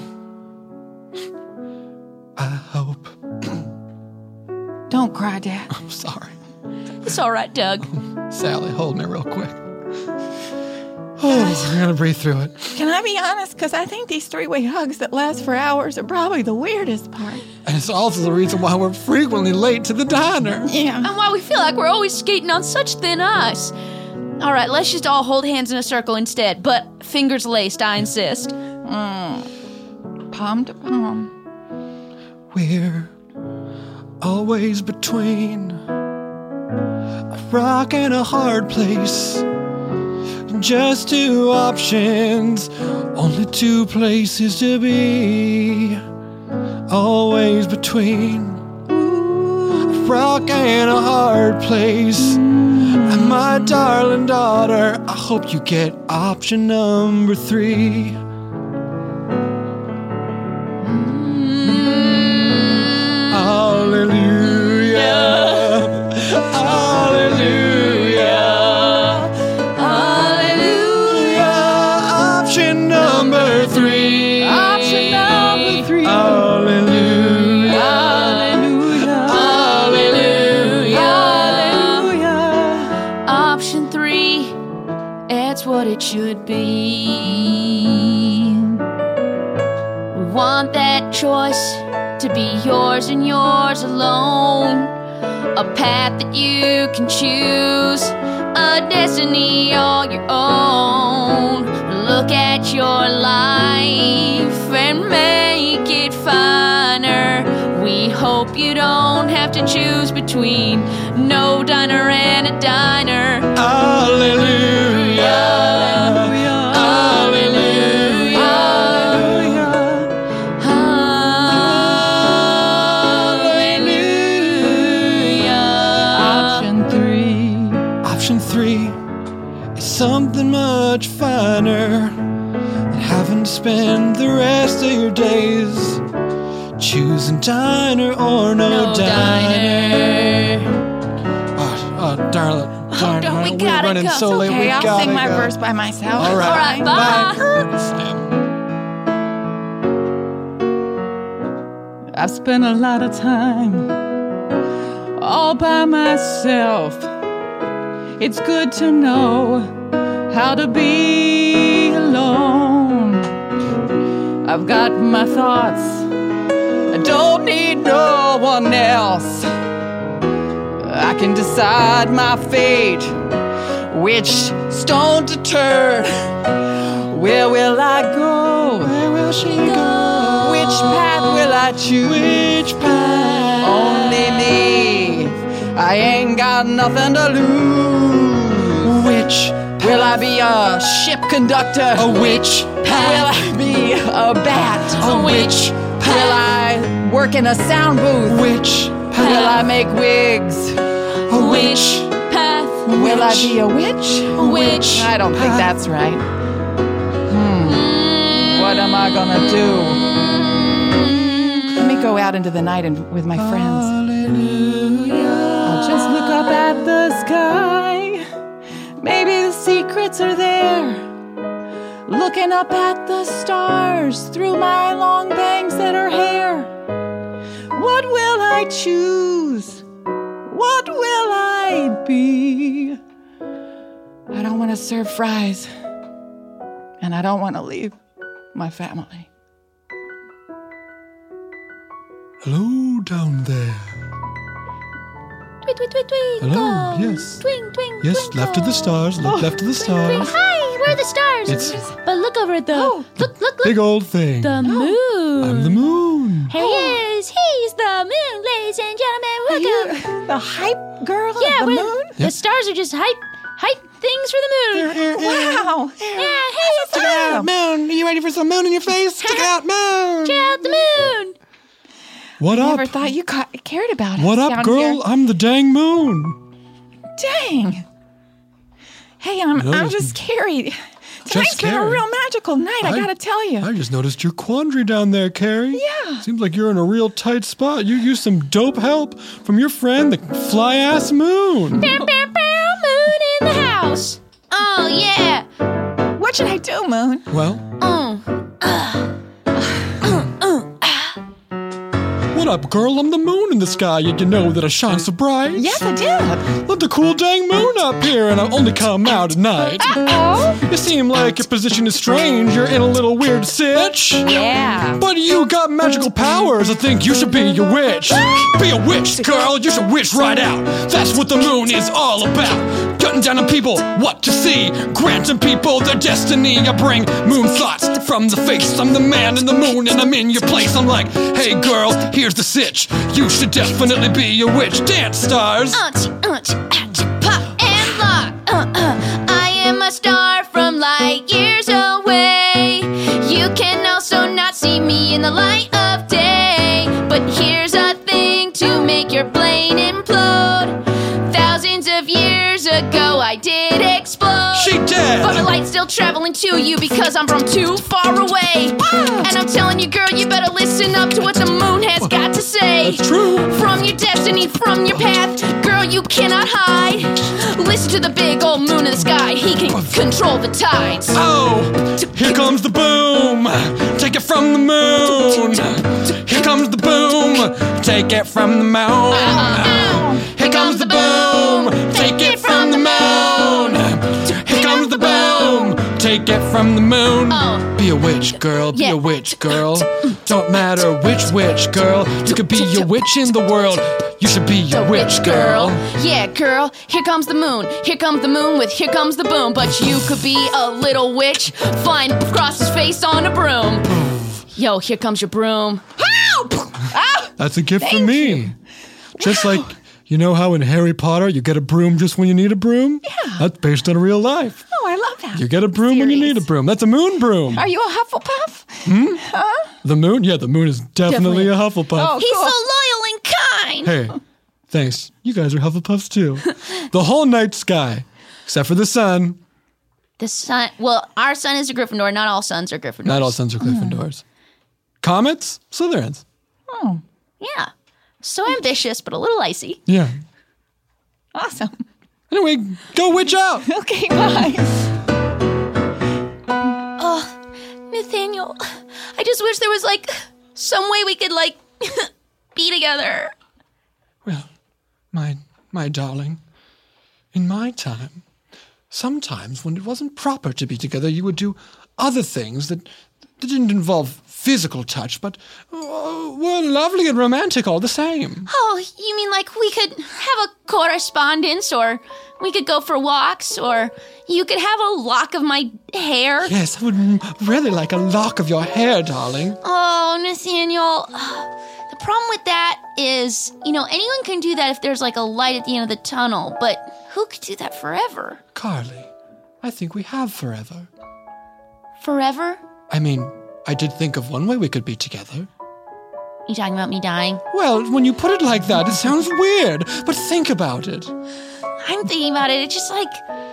I hope. Don't cry, Dad. I'm sorry. It's all right, Doug. Sally, hold me real quick. Oh, we're going to breathe through it. Can I be honest? Because I think these three-way hugs that last for hours are probably the weirdest part. And it's also the reason why we're frequently late to the diner. Yeah. And why we feel like we're always skating on such thin ice. All right, let's just all hold hands in a circle instead. But fingers laced, I insist. Palm to palm. We're always between a rock and a hard place. Just two options, only two places to be. Always between a rock and a hard place. And my darling daughter, I hope you get option number 3. Hallelujah. Hallelujah. Option number 3. Option number 3. Hallelujah. Hallelujah. Hallelujah. Option 3. It's what it should be. We want that choice to be yours and yours alone. A path that you can choose, a destiny all your own. Look at your life and make it finer. We hope you don't have to choose between no diner and a diner. Hallelujah. Hallelujah. Option 3 is something much finer than having to spend the rest of your days choosing diner or no diner. Oh, darling. Don't we we're gotta running go. so late. Okay, we I'll gotta sing my go. verse by myself. All right. All right, bye. I've spent a lot of time all by myself. It's good to know how to be alone. I've got my thoughts, I don't need no one else. I can decide my fate, which stone to turn. Where will I go? Where will she go? Which path will I choose? Which path? Only me. I ain't got nothing to lose. Which Will I be a ship conductor? A witch Will path? I be a bat? A witch path? Will I work in a sound booth? Which path? Will I make wigs? A witch path? Will I be a witch? Witch I don't think path? that's right. What am I gonna do? Let me go out into the night and with my friends. I'll just look up at the sky. Maybe the secrets are there. Looking up at the stars through my long bangs that are hair. What will I choose? What will I be? I don't want to serve fries. And I don't want to leave my family. Hello down there. Tweet, tweet, tweet, tweet. Hello, yes. Twing, twing, Yes, twinkle. left of the stars, look left of the stars. Hi, where are the stars? But look over at the... Look, look. Big old thing. The moon. I'm the moon. Here he is. He's the moon, ladies and gentlemen. Welcome. The hype girl Yeah, of the we're- moon? The stars are just hype things for the moon. Wow. Yeah, hey, it's the Check it moon. out, moon. Are you ready for some moon in your face? Check it out, moon. Check out the moon. What up? Never thought you cared about us What up, down girl? here. I'm the dang moon. Dang. Hey, I'm just Carrie. Tonight's been a real magical night, I gotta tell you. I just noticed your quandary down there, Carrie. Yeah. Seems like you're in a real tight spot. You used some dope help from your friend, the fly-ass Moon. Bam, bam, bam, Moon in the house. Oh, yeah. What should I do, Moon? Well? What up, girl? I'm the moon in the sky. You know that I shine so bright. Yes, I did. Love the cool dang moon up here, and I only come out at night. Uh-oh. You seem like your position is strange. You're in a little weird sitch. Yeah. But you got magical powers. I think you should be a witch. Be a witch, girl. You should witch right out. That's what the moon is all about. Cutting down on people what to see. Granting people their destiny. I bring moon thoughts from the face. I'm the man in the moon, and I'm in your place. I'm like, hey, girl, here's the sitch. You should definitely be a witch. Dance, stars. Pop and lock. I am a star from light years away. You can also not see me in the light of day. But here's a thing to make your brain implode. Thousands of years ago I did explode. She did. But the light's still traveling to you because I'm from too far away. And I'm telling you, girl, you better listen up to what the moon has got to say. That's true. From your destiny, from your path, girl, you cannot hide. Listen to the big old moon in the sky. He can control the tides. Oh, here comes the boom. Take it from the moon. Here comes the boom. Take it from the moon. Here comes the boom. Take it from the moon. Here comes the boom. Take it from the moon. Be a witch, girl. Be a witch, girl. Don't matter which witch, girl. You could be a witch in the world. You should be a witch, girl. Yeah, girl. Here comes the moon. Here comes the moon with here comes the boom. But you could be a little witch flying across his face on a broom. Yo, here comes your broom. That's a gift from me. Just like, you know how in Harry Potter you get a broom just when you need a broom? Yeah. That's based on real life. Oh, I love that. You get a broom when you need a broom. That's a moon broom. Are you a Hufflepuff? Huh? The moon? Yeah, the moon is definitely a Hufflepuff. Oh, He's so loyal and kind. Hey, thanks. You guys are Hufflepuffs too. The whole night sky, except for the sun. The sun. Well, our sun is a Gryffindor. Not all suns are Gryffindors. Not all suns are Gryffindors. Comets, Slytherins. Oh, yeah. So ambitious, but a little icy. Yeah. Awesome. Anyway, go witch out. Okay, bye. Oh, Nathaniel, I just wish there was, like, some way we could, like, be together. Well, my darling, in my time, sometimes when it wasn't proper to be together, you would do other things that didn't involve physical touch, but were lovely and romantic all the same. Oh, you mean like we could have a correspondence, or we could go for walks, or you could have a lock of my hair? Yes, I would really like a lock of your hair, darling. Oh, Nathaniel, the problem with that is, anyone can do that if there's like a light at the end of the tunnel, but who could do that forever? Carly, I think we have forever. Forever? I mean, I did think of one way we could be together. You talking about me dying? Well, when you put it like that, it sounds weird, but think about it. I'm thinking about it. It's just like,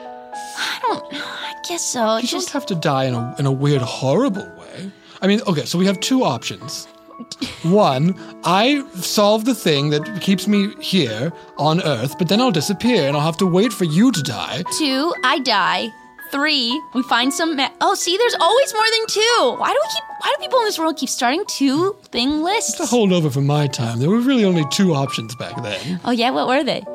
I guess so. You don't have to die in a weird, horrible way. I mean, okay, so we have two options. One, I solve the thing that keeps me here on Earth, but then I'll disappear and I'll have to wait for you to die. 2, I die. 3, we find some. Oh, see, there's always more than 2. Why do people in this world keep starting 2-thing lists? It's a holdover from my time. There were really only 2 options back then. Oh yeah, what were they?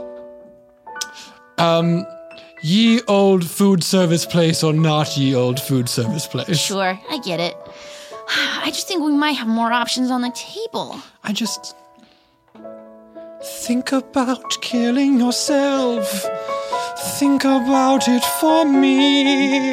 Ye old food service place or not ye old food service place. Sure, I get it. I just think we might have more options on the table. I just think about killing yourself. Think about it for me.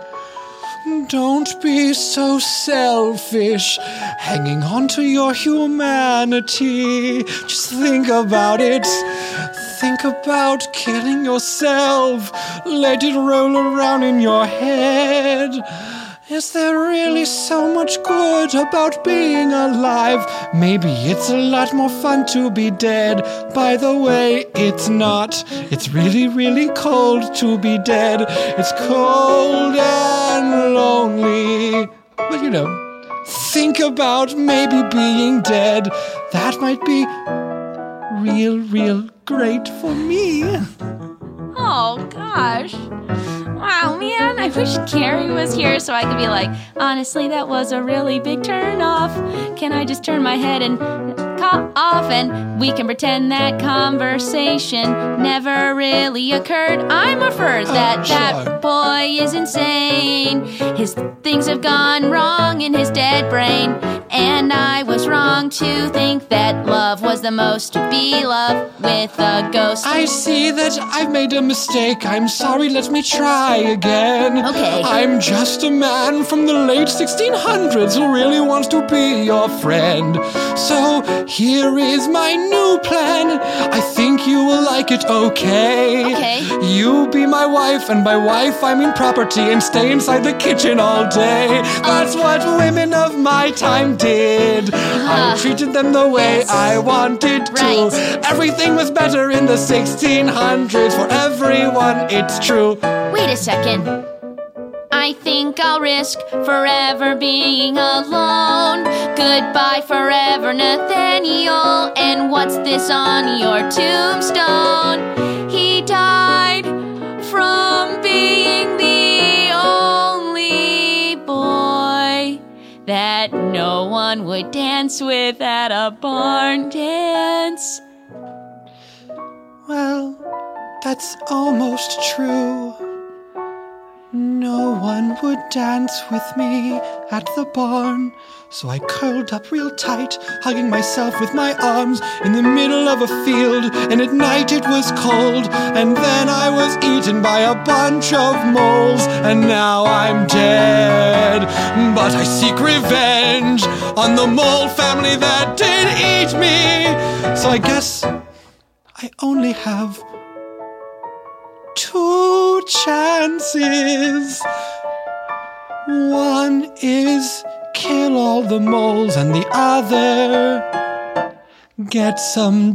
Don't be so selfish, hanging on to your humanity. Just think about it. Think about killing yourself. Let it roll around in your head. Is there really so much good about being alive? Maybe it's a lot more fun to be dead. By the way, it's not. It's really, really cold to be dead. It's cold and lonely. But you know, think about maybe being dead. That might be real great for me. Oh, gosh. Wow, man, I wish Carrie was here so I could be like, honestly, that was a really big turn off. Can I just turn my head and off and we can pretend that conversation never really occurred? I'm afraid that boy is insane. His things have gone wrong in his dead brain. And I was wrong to think that love was the most to be loved with a ghost. I see that I've made a mistake. I'm sorry, let me try again. Okay. I'm just a man from the late 1600s who really wants to be your friend. So here is my new plan. I think you will like it, okay? Okay. You be my wife, and by wife I mean property, and stay inside the kitchen all day. That's what women of my time did. I treated them the way I wanted to. Everything was better in the 1600s. For everyone, it's true. Wait a second. I think I'll risk forever being alone. Goodbye forever, Nathaniel. And what's this on your tombstone? He died from being the only boy that no one would dance with at a barn dance. Well, that's almost true. No one would dance with me at the barn. So I curled up real tight, hugging myself with my arms in the middle of a field. And at night it was cold, and then I was eaten by a bunch of moles. And now I'm dead, but I seek revenge on the mole family that did eat me. So I guess I only have 2 chances. One is kill all the moles, and the other get some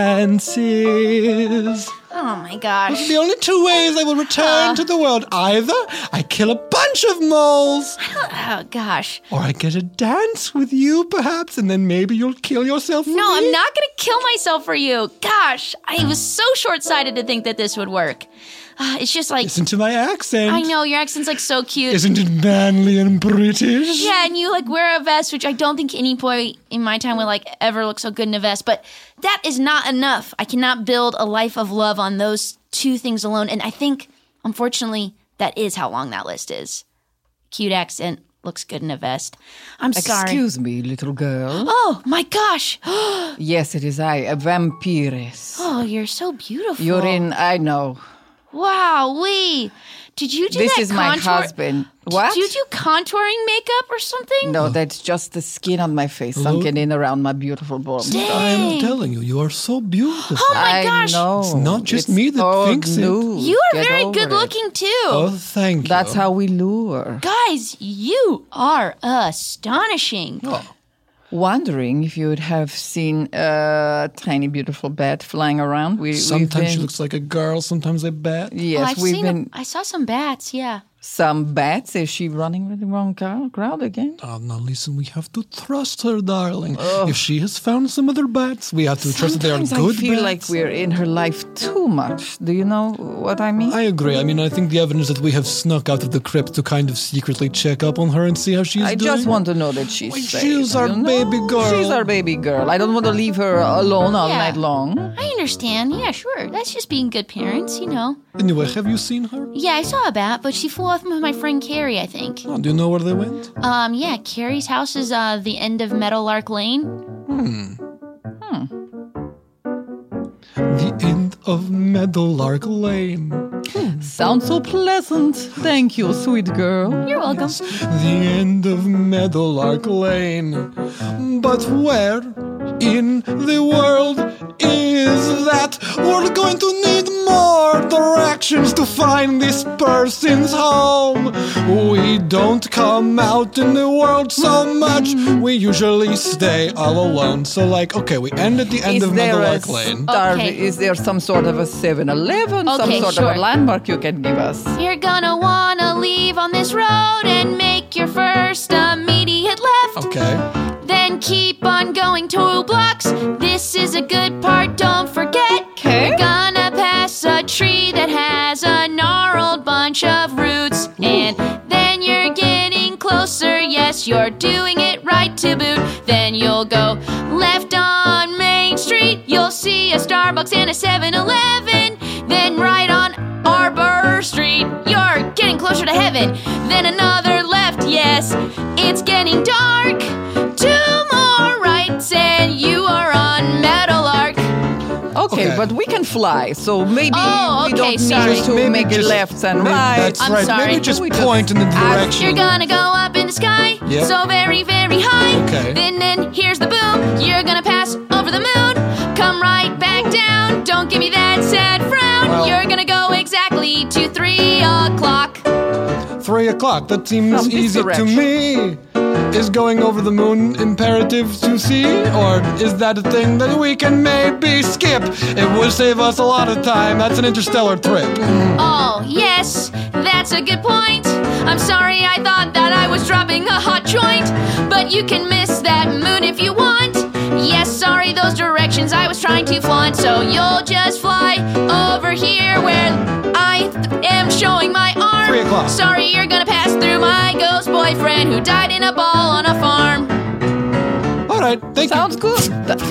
dances. Oh my gosh. Those are the only 2 ways I will return to the world. Either I kill a bunch of moles. Oh gosh. Or I get a dance with you, perhaps, and then maybe you'll kill yourself for me. No, I'm not going to kill myself for you. Gosh, I was so short-sighted to think that this would work. It's just like... Listen to my accent. I know, your accent's like so cute. Isn't it manly and British? Yeah, and you like wear a vest, which I don't think any boy in my time would like ever look so good in a vest. But that is not enough. I cannot build a life of love on those 2 things alone. And I think, unfortunately, that is how long that list is. Cute accent, looks good in a vest. I'm sorry. Excuse me, little girl. Oh, my gosh. Yes, it is I, a vampiress. Oh, you're so beautiful. You're in, I know. Wow, Lee. Did you do This that is my husband. What? Did you do contouring makeup or something? No, that's just the skin on my face sunken in around my beautiful bones. Dang. I'm telling you, you are so beautiful. Oh my gosh. I know. It's not just me that thinks it. You are Get very over good it. looking too. Oh, thank you. That's how we lure. Guys, you are astonishing. Oh. Wondering if you would have seen a tiny, beautiful bat flying around. Sometimes she looks like a girl, sometimes a bat. Yes, I saw some bats, yeah. Some bats. Is she running with the wrong crowd again? Oh, now listen, we have to trust her, darling. If she has found some other bats, we have to trust that they are good Sometimes I feel bats. like we're in her life too much. Do you know what I mean? I agree. I mean, I think the evidence that we have snuck out of the crypt to kind of secretly check up on her and see how she's doing. I just want to know that she's safe. She's our baby girl. She's our baby girl. I don't want to leave her alone all night long. I understand. Yeah, sure. That's just being good parents, you know. Anyway, have you seen her? Yeah, I saw a bat, but she flew off with my friend Carrie, I think. Oh, do you know where they went? Yeah, Carrie's house is the end of Meadowlark Lane. The end of Meadowlark Lane. Sounds so pleasant. Thank you, sweet girl. You're welcome. Yes, the end of Meadowlark Lane. But where in the world is that? We're going to need more more directions to find this person's home. We don't come out in the world so much. We usually stay all alone. So like, okay, we end at the end of Motherlark Lane. Is there some sort of a 7-Eleven, some Okay, sort sure. of a landmark you can give us? You're gonna wanna leave on this road and make your first immediate left. Okay. Then keep on going 2 blocks. This is a good part, don't forget. Okay. You're gonna pass a tree that has a gnarled bunch of roots. And then you're getting closer, yes, you're doing it right to boot. Then you'll go left on Main Street. You'll see a Starbucks and a 7-Eleven. Then right on Arbor Street, you're getting closer to heaven. Then another left, yes, it's getting dark. 2 more rights and you are on Meadowlark. Okay, but we can fly, so maybe we don't sorry. need to make it lefts and rights. That's right. sorry. Maybe just point in the direction. You're gonna go up in the sky, Yep. so very, very high. Okay. Then here's the boom. You're gonna pass over the moon, come right back down. Don't give me that sad frown. Well- You're gonna go exactly to 3 o'clock. 3 o'clock. That seems From this easy direction. to me. Is going over the moon imperative to see? Or is that a thing that we can maybe skip? It would save us a lot of time. That's an interstellar trip. Oh, yes, that's a good point. I'm sorry, I thought that I was dropping a hot joint. But you can miss that moon if you want. Yes, sorry, those directions I was trying to flaunt. So you'll just fly over here where I am showing my arm. 3 o'clock. Sorry, you're gonna pass through my ghost boyfriend who died in a ball on a farm. All right, thank you. Sounds good.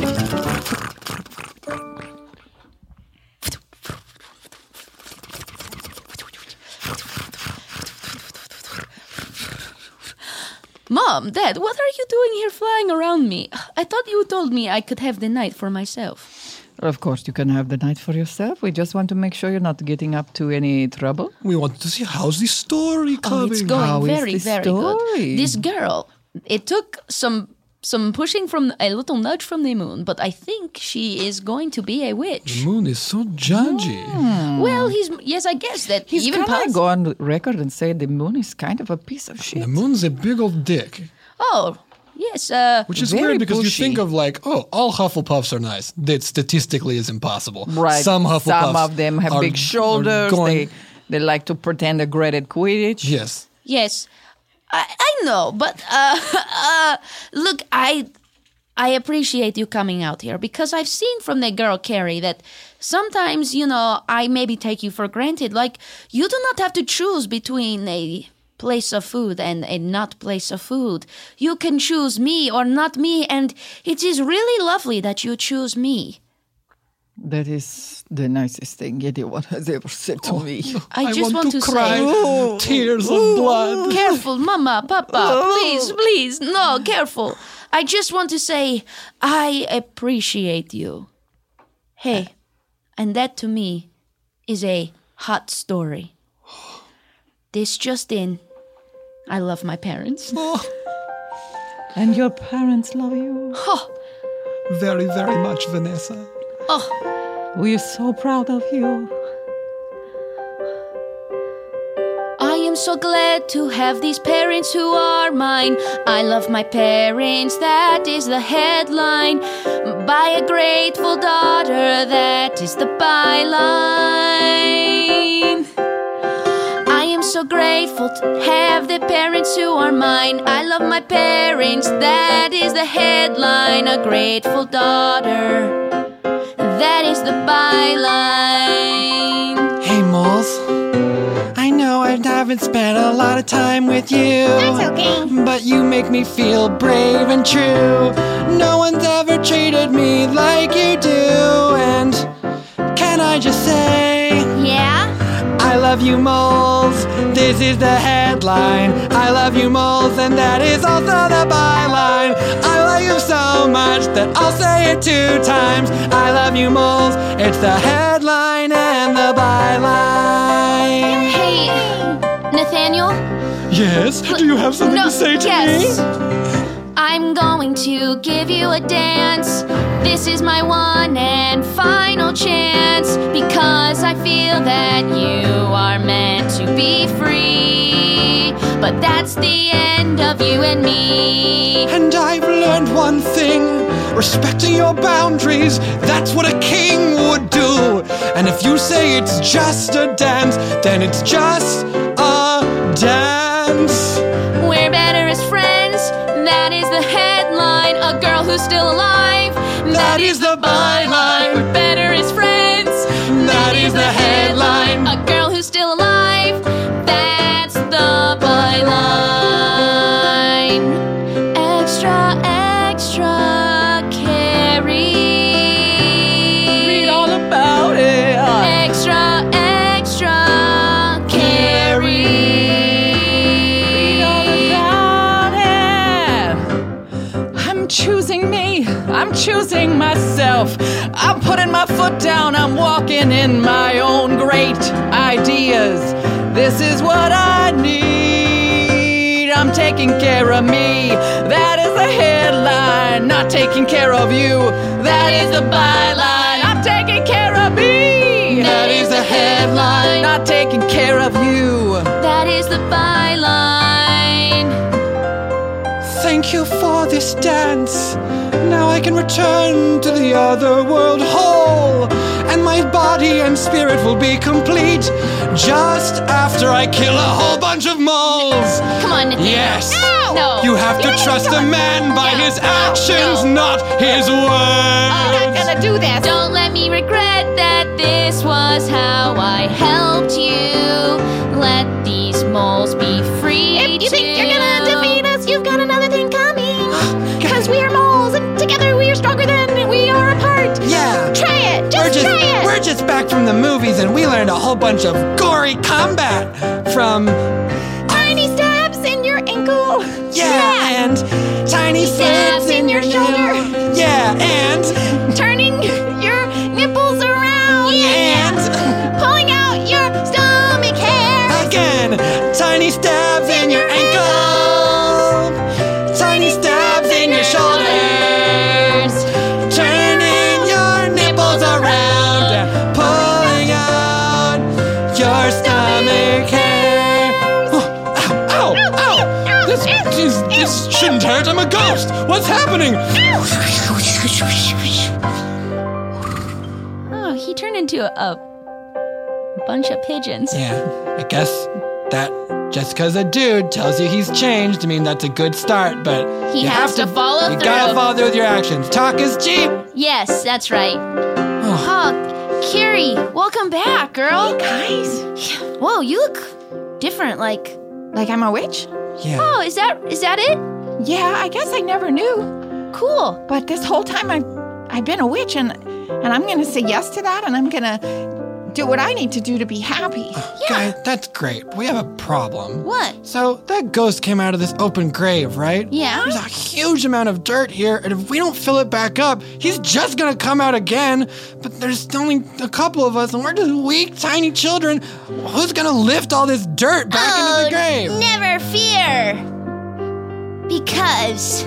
Mom, Dad, what are you doing here flying around me? I thought you told me I could have the night for myself. Of course, you can have the night for yourself. We just want to make sure you're not getting up to any trouble. We want to see how's the story coming. Oh, it's going How is very, the very story? good. This girl, it took some pushing from a little nudge from the moon, but I think she is going to be a witch. The moon is so judgy. Well, yes, I guess that He's even gonna go on record and say the moon is kind of a piece of shit. The moon's a big old dick. Oh, yes. Which is Very weird because pushy. you think of like, oh, all Hufflepuffs are nice. That statistically is impossible. Right. Some Hufflepuffs Some of them have are- big shoulders. are going- They like to pretend they're great at Quidditch. Yes. Yes, I know, but look, I appreciate you coming out here because I've seen from the girl Carrie that sometimes, I maybe take you for granted. Like, you do not have to choose between a place of food and a not place of food. You can choose me or not me, and it is really lovely that you choose me. That is the nicest thing anyone has ever said to me. I just want to cry say, tears of blood. careful, Mama, Papa, please, no, careful. I just want to say, I appreciate you. Hey, and that to me is a hot story. This just in, I love my parents. And your parents love you. Oh, Very, very much, Vanessa. We're so proud of you. I am so glad to have these parents who are mine. I love my parents, that is the headline. By a grateful daughter, that is the byline. I am so grateful to have the parents who are mine. I love my parents, that is the headline. A grateful daughter, that is the byline. Hey, Moles. I know I haven't spent a lot of time with you. That's okay. But you make me feel brave and true. No one's ever treated me like you do. And can I just say, Yeah? I love you, Moles. This is the headline. I love you, Moles, and that is also the byline. I love you so much that I'll say it 2 times. I love you, Moles. It's the headline and the byline. Hey, Nathaniel? Yes? Do you have something to say to yes. me? I'm going to give you a dance. This is my one and final chance, because I feel that you are meant to be free. But that's the end of you and me. And I've learned one thing. Respecting your boundaries, that's what a king would do. And if you say it's just a dance, then it's just a dance. We're better as friends, that is the headline. A girl who's still alive, that is the byline. We're better as friends, that is the headline. A girl who's still alive, that's the byline. Extra, extra, Carrie. Read all about it. Extra, extra, Carrie. Read all about it. I'm choosing me. I'm choosing myself. I'm putting my foot down. I'm walking in my own great ideas. This is what I need. I'm taking care of me. That is the headline. Not taking care of you. That is the byline. I'm taking care of me. That is the headline. Not taking care of you. That is the byline. Thank you for this dance. Now I can return to the other world whole, and my body and spirit will be complete just after I kill a whole bunch of moles. Come on, Nathaniel. Yes. No. You have to trust a man by his actions, not his words. I'm not gonna do this. Don't let me regret that this was how I helped you. Let these moles be free. If you think you're gonna defeat us, you've got another thing coming. Because we are moles, and together we are stronger than we are apart. Yeah. Try it. Just try it. We're just back from the movies, and we learned a whole bunch of gory combat from... Tiny stabs in your ankle. Yeah, and tiny slits in your shoulder. Yeah, and turning your nipples around. And pulling out your stomach hair. Again, tiny stabs in your ankle. Tiny stabs in your shoulders. Turning your nipples around. Pulling out your stomach hair. Oh, ow, ow, ow. This shouldn't hurt. I'm a ghost. What's happening? Oh, he turned into a bunch of pigeons. Yeah, I guess that just because a dude tells you he's changed, I mean, that's a good start, but He you has to follow You through. gotta follow through with your actions. Talk is cheap. Yes, that's right. Oh, Carrie, welcome back, girl. Hey, guys. Whoa, you look different, like I'm a witch? Yeah. Oh, is that it? Yeah, I guess I never knew. Cool. But this whole time I've been a witch, and I'm gonna say yes to that, and I'm gonna do what I need to do to be happy. Guys, that's great. We have a problem. What? So that ghost came out of this open grave, right? Yeah. There's a huge amount of dirt here, and if we don't fill it back up, he's just gonna come out again. But there's only a couple of us, and we're just weak, tiny children. Who's gonna lift all this dirt back into the grave? Never fear. Because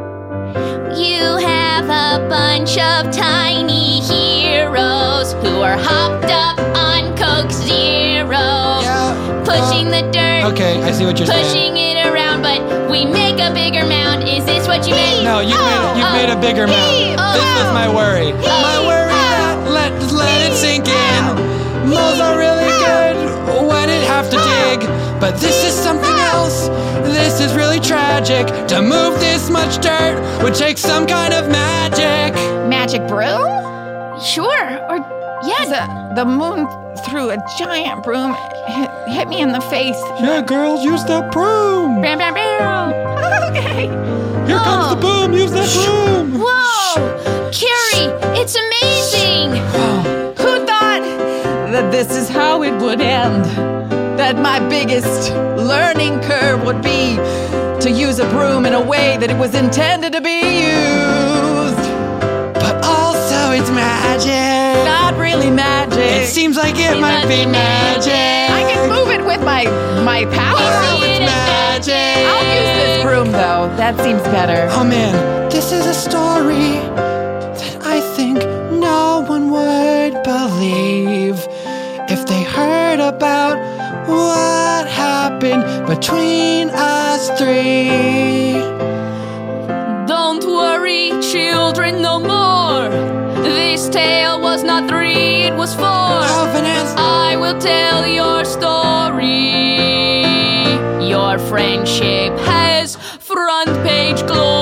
you have a bunch of tiny heroes who are hopped up on Coke Zero. Yeah. Pushing the dirt. Okay, I see what you're saying. Pushing it around, but we make a bigger mound. Is this what you meant? No, you've made a bigger mound. This was my worry. My worry, let it sink in. Moles are really good when it have to dig, but this is something else. This is really tragic. To move this much dirt would take some kind of magic. Magic broom? Sure. Or yeah. The moon threw a giant broom, hit me in the face. Yeah, girls, use that broom. Bam, bam, bam. Okay. Here comes the boom. Use that broom. Whoa, Carrie, it's amazing. Who thought that this is how it would end? That my biggest learning curve would be to use a broom in a way that it was intended to be used. But also it's magic. Not really magic. It seems like it might be magic. I can move it with my power. Oh, it's magic. I'll use this broom though. That seems better. Oh man, this is a story that I think no one would believe if they heard about what happened between us three. Don't worry, children, no more. This tale was not 3, it was 4. I will tell your story. Your friendship has front page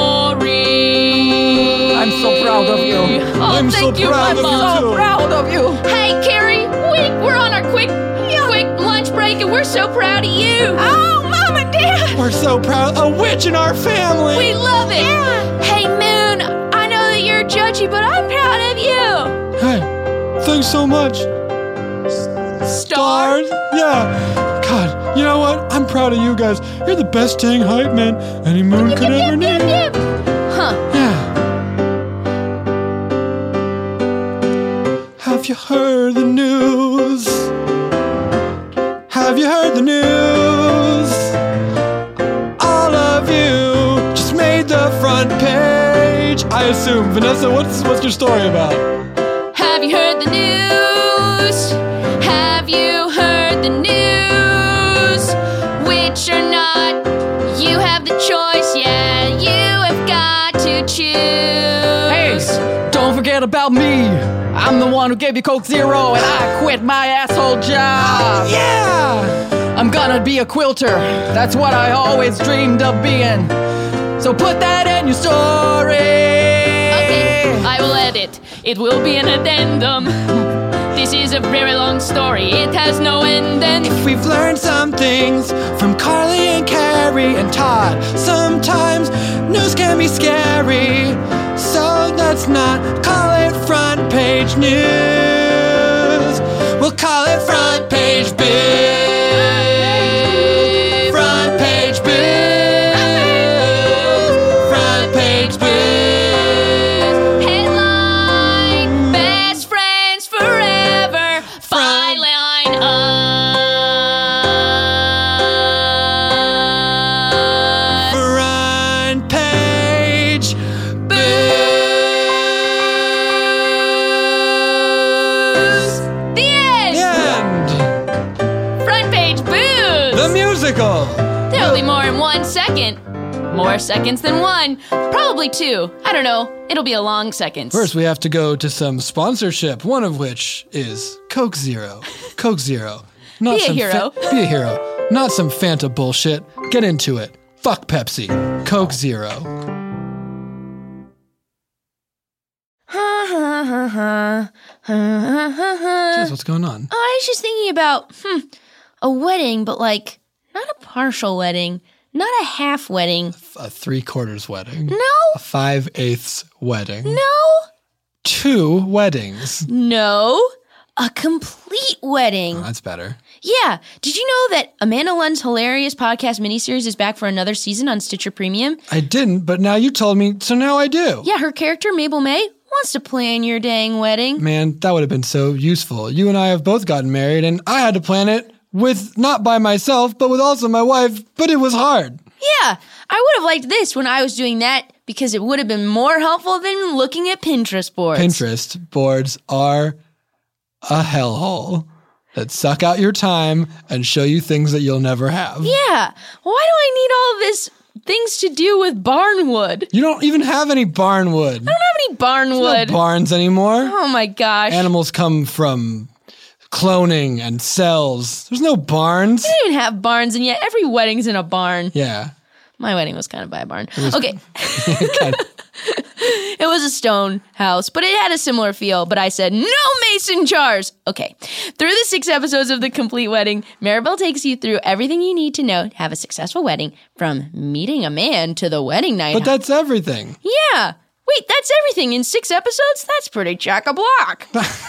glory. I'm so proud of you. Oh, I'm thank so you, proud of Mama. you, too. So proud of you. Hey, Carrie, we're on our quick lunch break, and we're so proud of you. Oh, Mom and Dad. We're so proud. A witch in our family. We love it. Yeah. Hey, Moon, I know that you're judgy, but I'm proud of you. Hey, thanks so much. Stars? Yeah. God, you know what? I'm proud of you guys. You're the best dang hype man any moon could ever need. Huh. Yeah. Have you heard the news? Have you heard the news? All of you just made the front page. I assume. Vanessa, what's your story about? Have you heard the news? Have you heard the news? Which or not, you have the choice. Yeah, you have got to choose. Hey, don't forget about me. I'm the one who gave you Coke Zero, and I quit my asshole job. Yeah! I'm gonna be a quilter. That's what I always dreamed of being. So put that in your story. Okay, I will edit. It will be an addendum. This is a very long story. It has no end. And if we've learned some things from Carly and Carrie and Todd, sometimes news can be scary. So let's not call it front page news. We'll call it front page biz. Front page biz. Front page biz. Headline: Best friends forever. Byline: Front page The end. Front page booze. The musical. There'll be more in 1 second. More seconds than 1. Probably 2. I don't know. It'll be a long second. First, we have to go to some sponsorship, one of which is Coke Zero. Coke Zero. Not Be a some hero. Be a hero. Not some Fanta bullshit. Get into it. Fuck Pepsi. Coke Zero. Jess, what's going on? I was just thinking about a wedding, but like not a partial wedding, not a half wedding. A 3/4 wedding. No. A 5/8 wedding. No. 2 weddings. No. A complete wedding. Oh, that's better. Yeah. Did you know that Amanda Lund's hilarious podcast miniseries is back for another season on Stitcher Premium? I didn't, but now you told me, so now I do. Yeah, her character, Mabel May, wants to plan your dang wedding. Man, that would have been so useful. You and I have both gotten married, and I had to plan it with, not by myself, but with also my wife, but it was hard. Yeah, I would have liked this when I was doing that because it would have been more helpful than looking at Pinterest boards. Pinterest boards are a hellhole that suck out your time and show you things that you'll never have. Yeah, why do I need all of this things to do with barnwood? You don't even have any barnwood. I don't have any barnwood. There's no barns anymore. Oh my gosh. Animals come from cloning and cells. There's no barns. I don't even have barns, and yet every wedding's in a barn. Yeah. My wedding was kind of by a barn. Was, okay. It was a stone house, but it had a similar feel. But I said, no mason jars. Okay. Through the 6 episodes of The Complete Wedding, Maribel takes you through everything you need to know to have a successful wedding, from meeting a man to the wedding night. But that's everything. Yeah. Wait, that's everything in 6 episodes? That's pretty chock-a-block.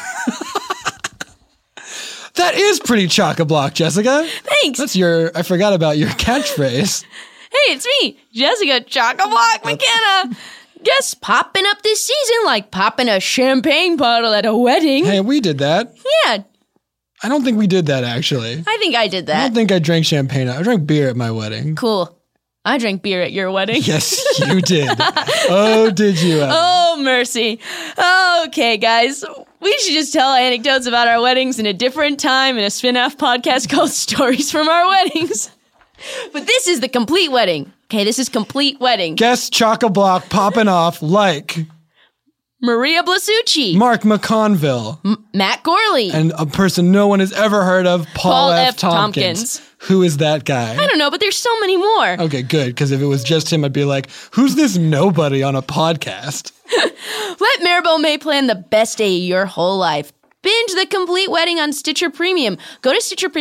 That is pretty chock-a-block, Jessica. Thanks. That's I forgot about your catchphrase. Hey, it's me, Jessica Chock-a-Block McKenna. Guess popping up this season like popping a champagne bottle at a wedding. Hey, we did that. Yeah. I don't think we did that, actually. I think I did that. I don't think I drank champagne. I drank beer at my wedding. Cool. I drank beer at your wedding. Yes, you did. Oh, did you? Oh, mercy. Okay, guys. We should just tell anecdotes about our weddings in a different time in a spin-off podcast called Stories from Our Weddings. But this is the complete wedding. Okay, this is complete wedding. Guest chock-a-block popping off like... Maria Blasucci. Mark McConville. Matt Gorley. And a person no one has ever heard of, Paul F. Tompkins. Who is that guy? I don't know, but there's so many more. Okay, good, because if it was just him, I'd be like, who's this nobody on a podcast? Let Maribel May plan the best day of your whole life. Binge the complete wedding on Stitcher Premium. Go to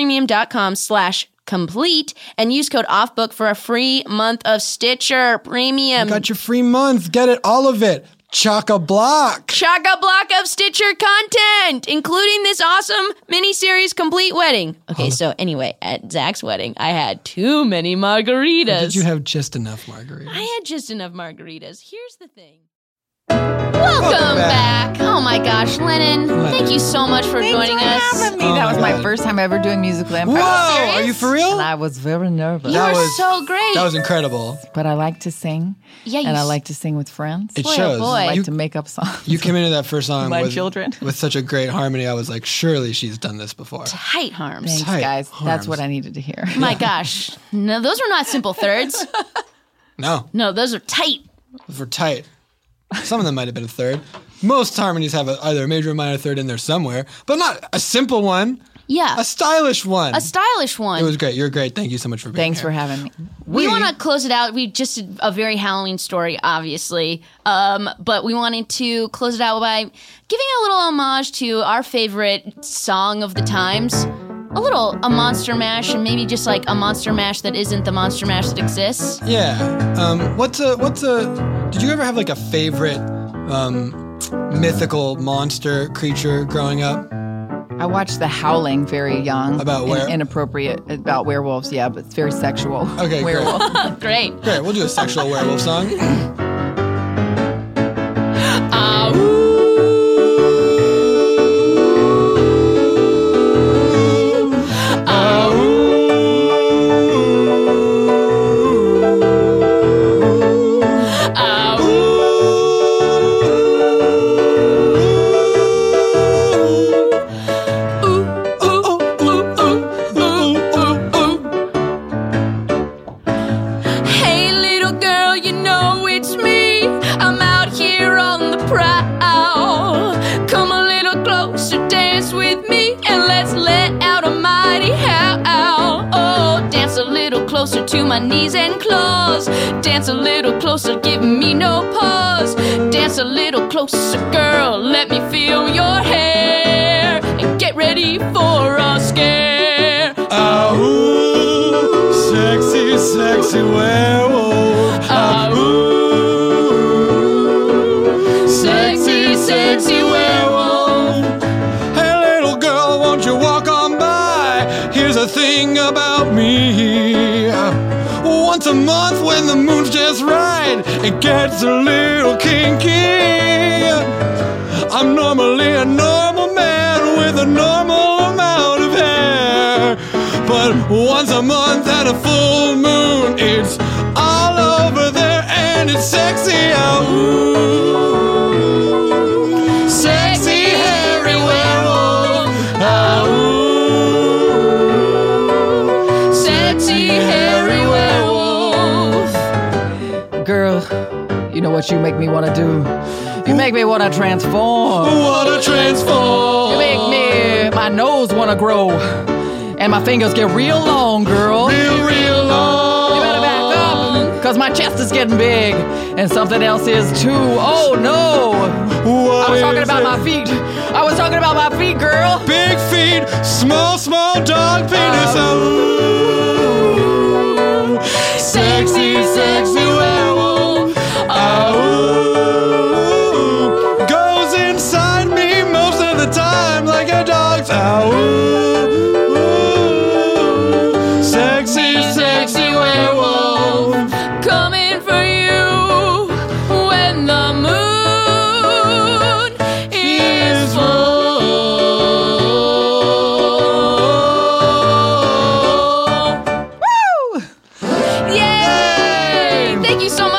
stitcherpremium.com/complete and use code OFFBOOK for a free month of Stitcher Premium. You got your free month. Get it, all of it. Chock-a-block. Chock-a-block of Stitcher content, including this awesome miniseries Complete Wedding. Okay, so anyway, at Zach's wedding, I had too many margaritas. Or did you have just enough margaritas? I had just enough margaritas. Here's the thing. Welcome back. Oh my gosh, Lennon, thank you so much for joining us. That was my first time ever doing musical improv. Whoa, are you for real? And I was very nervous. You were so great. That was incredible. But I like to sing. Yeah, and I like to sing with friends. It shows. I like to make up songs. You came into that first song My with, children. with such a great harmony. I was like, surely she's done this before. Tight harms. Thanks, Tight guys. harms. That's what I needed to hear. My gosh. No, those were not simple thirds. No. No, those are tight. Those were tight. Some of them might have been a third. Most harmonies have either a major or minor third in there somewhere, but not a simple one. Yeah. A stylish one. A stylish one. It was great. You're great. Thank you so much for being Thanks here. for having me. We want to close it out. We just did a very Halloween story, obviously. But we wanted to close it out by giving a little homage to our favorite song of the times. A Monster Mash, and maybe just like a Monster Mash that isn't the Monster Mash that exists. Yeah. Did you ever have like a favorite mythical monster creature growing up? I watched The Howling very young. About where? Inappropriate, about werewolves, yeah, but it's very sexual. Okay, werewolf. Great. Great, we'll do a sexual werewolf song. Closer to my knees and claws. Dance a little closer, giving me no pause. Dance a little closer, girl, let me feel your hair. And get ready for a scare. Ooh, sexy, sexy werewolf. Ooh, sexy, sexy werewolf. Hey little girl, won't you walk on by? Here's a thing about me. Once a month when the moon's just right, it gets a little kinky. I'm normally a normal man with a normal amount of hair, but once a month at a full moon, it's all over there and it's sexy. Ooh, sexy hairy werewolf. Ooh, sexy hairy werewolf. Girl, you know what you make me want to do? You make me want to transform. Wanna transform. You make me, my nose want to grow. And my fingers get real long, girl. Real long. You better back up, because my chest is getting big. And something else is too. Oh, no. I was talking about my feet. I was talking about my feet, girl. Big feet, small dog penis. Ooh, sexy, sexy werewolf. Ooh, goes inside me most of the time like a dog's. Ooh, sexy, sexy werewolf. Coming for you when the moon is full.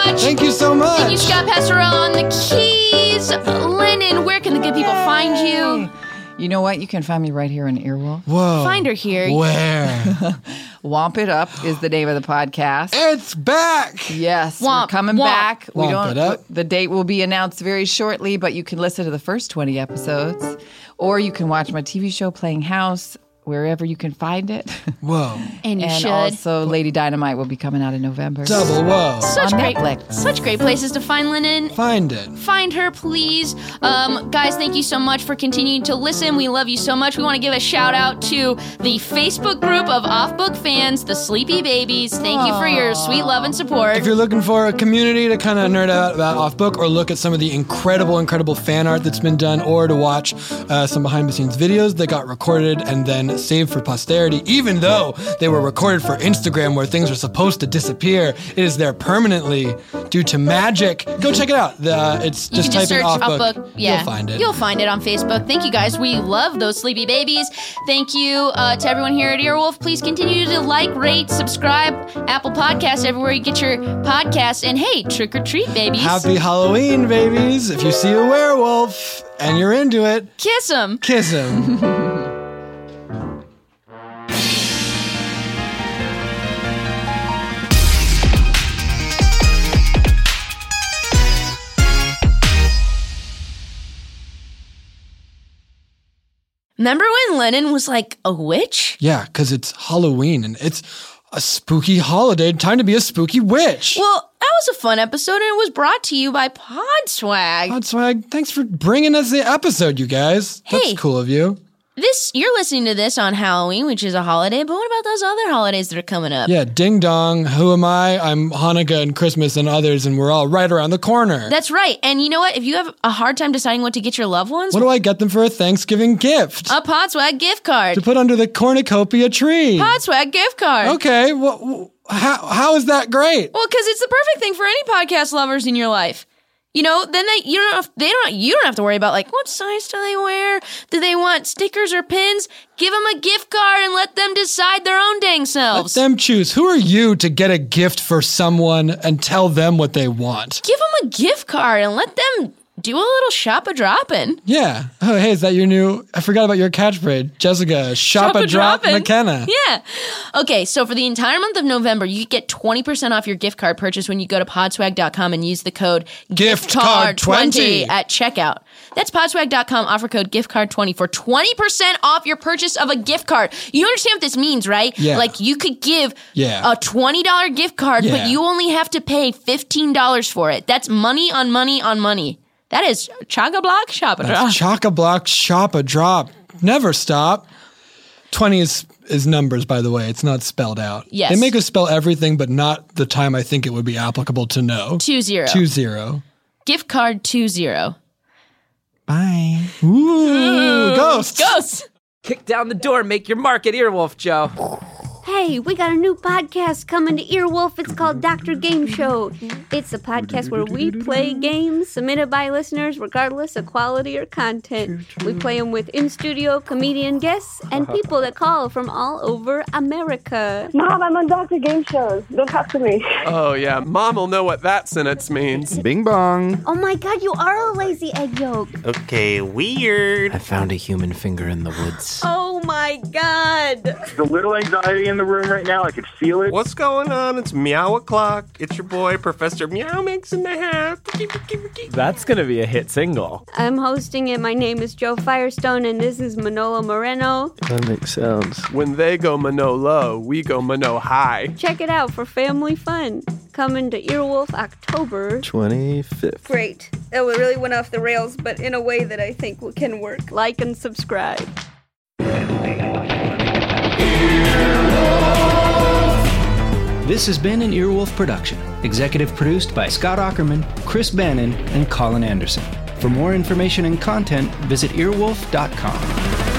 much. Thank you so much. Thank you, Scott Passerelle on the keys. Lennon, where can the good people find you? You know what? You can find me right here on Earwolf. Whoa. Find her here. Where? Womp It Up is the name of the podcast. It's back. Yes, Womp, we're coming womp. back. Womp it up. The date will be announced very shortly, but you can listen to the first 20 episodes, or you can watch my TV show Playing House wherever you can find it. Whoa. And you and should. also Lady Dynamite will be coming out in November. Double whoa. Such on great, Netflix. such great places to find Lennon. Find it. Find her, please. Guys, thank you so much for continuing to listen. We love you so much. We want to give a shout out to the Facebook group of Off-Book fans, the Sleepy Babies. Thank you for your sweet love and support. If you're looking for a community to kind of nerd out about Off-Book or look at some of the incredible fan art that's been done, or to watch some behind-the-scenes videos that got recorded and then saved for posterity, even though they were recorded for Instagram where things are supposed to disappear, it is there permanently due to magic. Go check it out. It's You just can type in search Off-Book. Yeah. You'll find it. You'll find it on Facebook. Thank you guys. We love those Sleepy Babies. Thank you to everyone here at Earwolf. Please continue to like, rate, subscribe, Apple Podcasts, everywhere you get your podcasts. And hey, trick or treat, babies. Happy Halloween, babies. If you see a werewolf and you're into it, Kiss them. kiss him. Remember when Lennon was like a witch? Yeah, because it's Halloween and it's a spooky holiday. Time to be a spooky witch. Well, that was a fun episode, and it was brought to you by Podswag. Podswag, thanks for bringing us the episode, you guys. Hey. That's cool of you. You're listening to this on Halloween, which is a holiday, but what about those other holidays that are coming up? Yeah, ding dong. Who am I? I'm Hanukkah and Christmas and others, and we're all right around the corner. That's right. And you know what? If you have a hard time deciding what to get your loved ones, What do I get them for a Thanksgiving gift? a Podswag gift card. To put under the cornucopia tree. Podswag gift card. Okay, how is that great? Well, because it's the perfect thing for any podcast lovers in your life. You know, then you don't have to worry about like what size do they wear? Do they want stickers or pins? Give them a gift card and let them decide their own dang selves. Let them choose. Who are you to get a gift for someone and tell them what they want? Give them a gift card and let them do a little shop-a-droppin'. Yeah. Oh, hey, is that your new... I forgot about your catchphrase. Jessica, shop-a-drop McKenna. Yeah. Okay, so for the entire month of November, you get 20% off your gift card purchase when you go to podswag.com and use the code GIFTCARD20 at checkout. That's podswag.com, offer code GIFTCARD20 for 20% off your purchase of a gift card. You understand what this means, right? Yeah. Like, you could give Yeah. a $20 gift card, Yeah. but you only have to pay $15 for it. That's money on money on money. That is chock-a-block, shop-a-drop. That's chock-a-block, shop-a-drop. Never stop. 20 is numbers, by the way. It's not spelled out. Yes. They make us spell everything, but not the time I think it would be applicable to know. 20. 20. Gift card 20. Bye. Ooh, ghosts. Ghosts. Kick down the door, make your mark at Earwolf, Joe. Hey, we got a new podcast coming to Earwolf. It's called Dr. Game Show. It's a podcast where we play games submitted by listeners regardless of quality or content. We play them with in-studio comedian guests and people that call from all over America. Mom, I'm on Dr. Game Show. Don't talk to me. Oh, yeah. Mom will know what that sentence means. Bing bong. Oh my god, you are a lazy egg yolk. Okay, weird. I found a human finger in the woods. Oh my god. There's a little anxiety in the room right now. I could feel it. What's going on? It's Meow O'Clock. It's your boy, Professor Meow Mix in the house. That's gonna be a hit single. I'm hosting it. My name is Joe Firestone, and this is Manolo Moreno. That makes sense. When they go Mano low, we go Mano high. Check it out for family fun. Coming to Earwolf October 25th. Great. That really went off the rails, but in a way that I think can work. Like and subscribe. This has been an Earwolf production, executive produced by Scott Aukerman, Chris Bannon, and Colin Anderson. For more information and content, visit earwolf.com.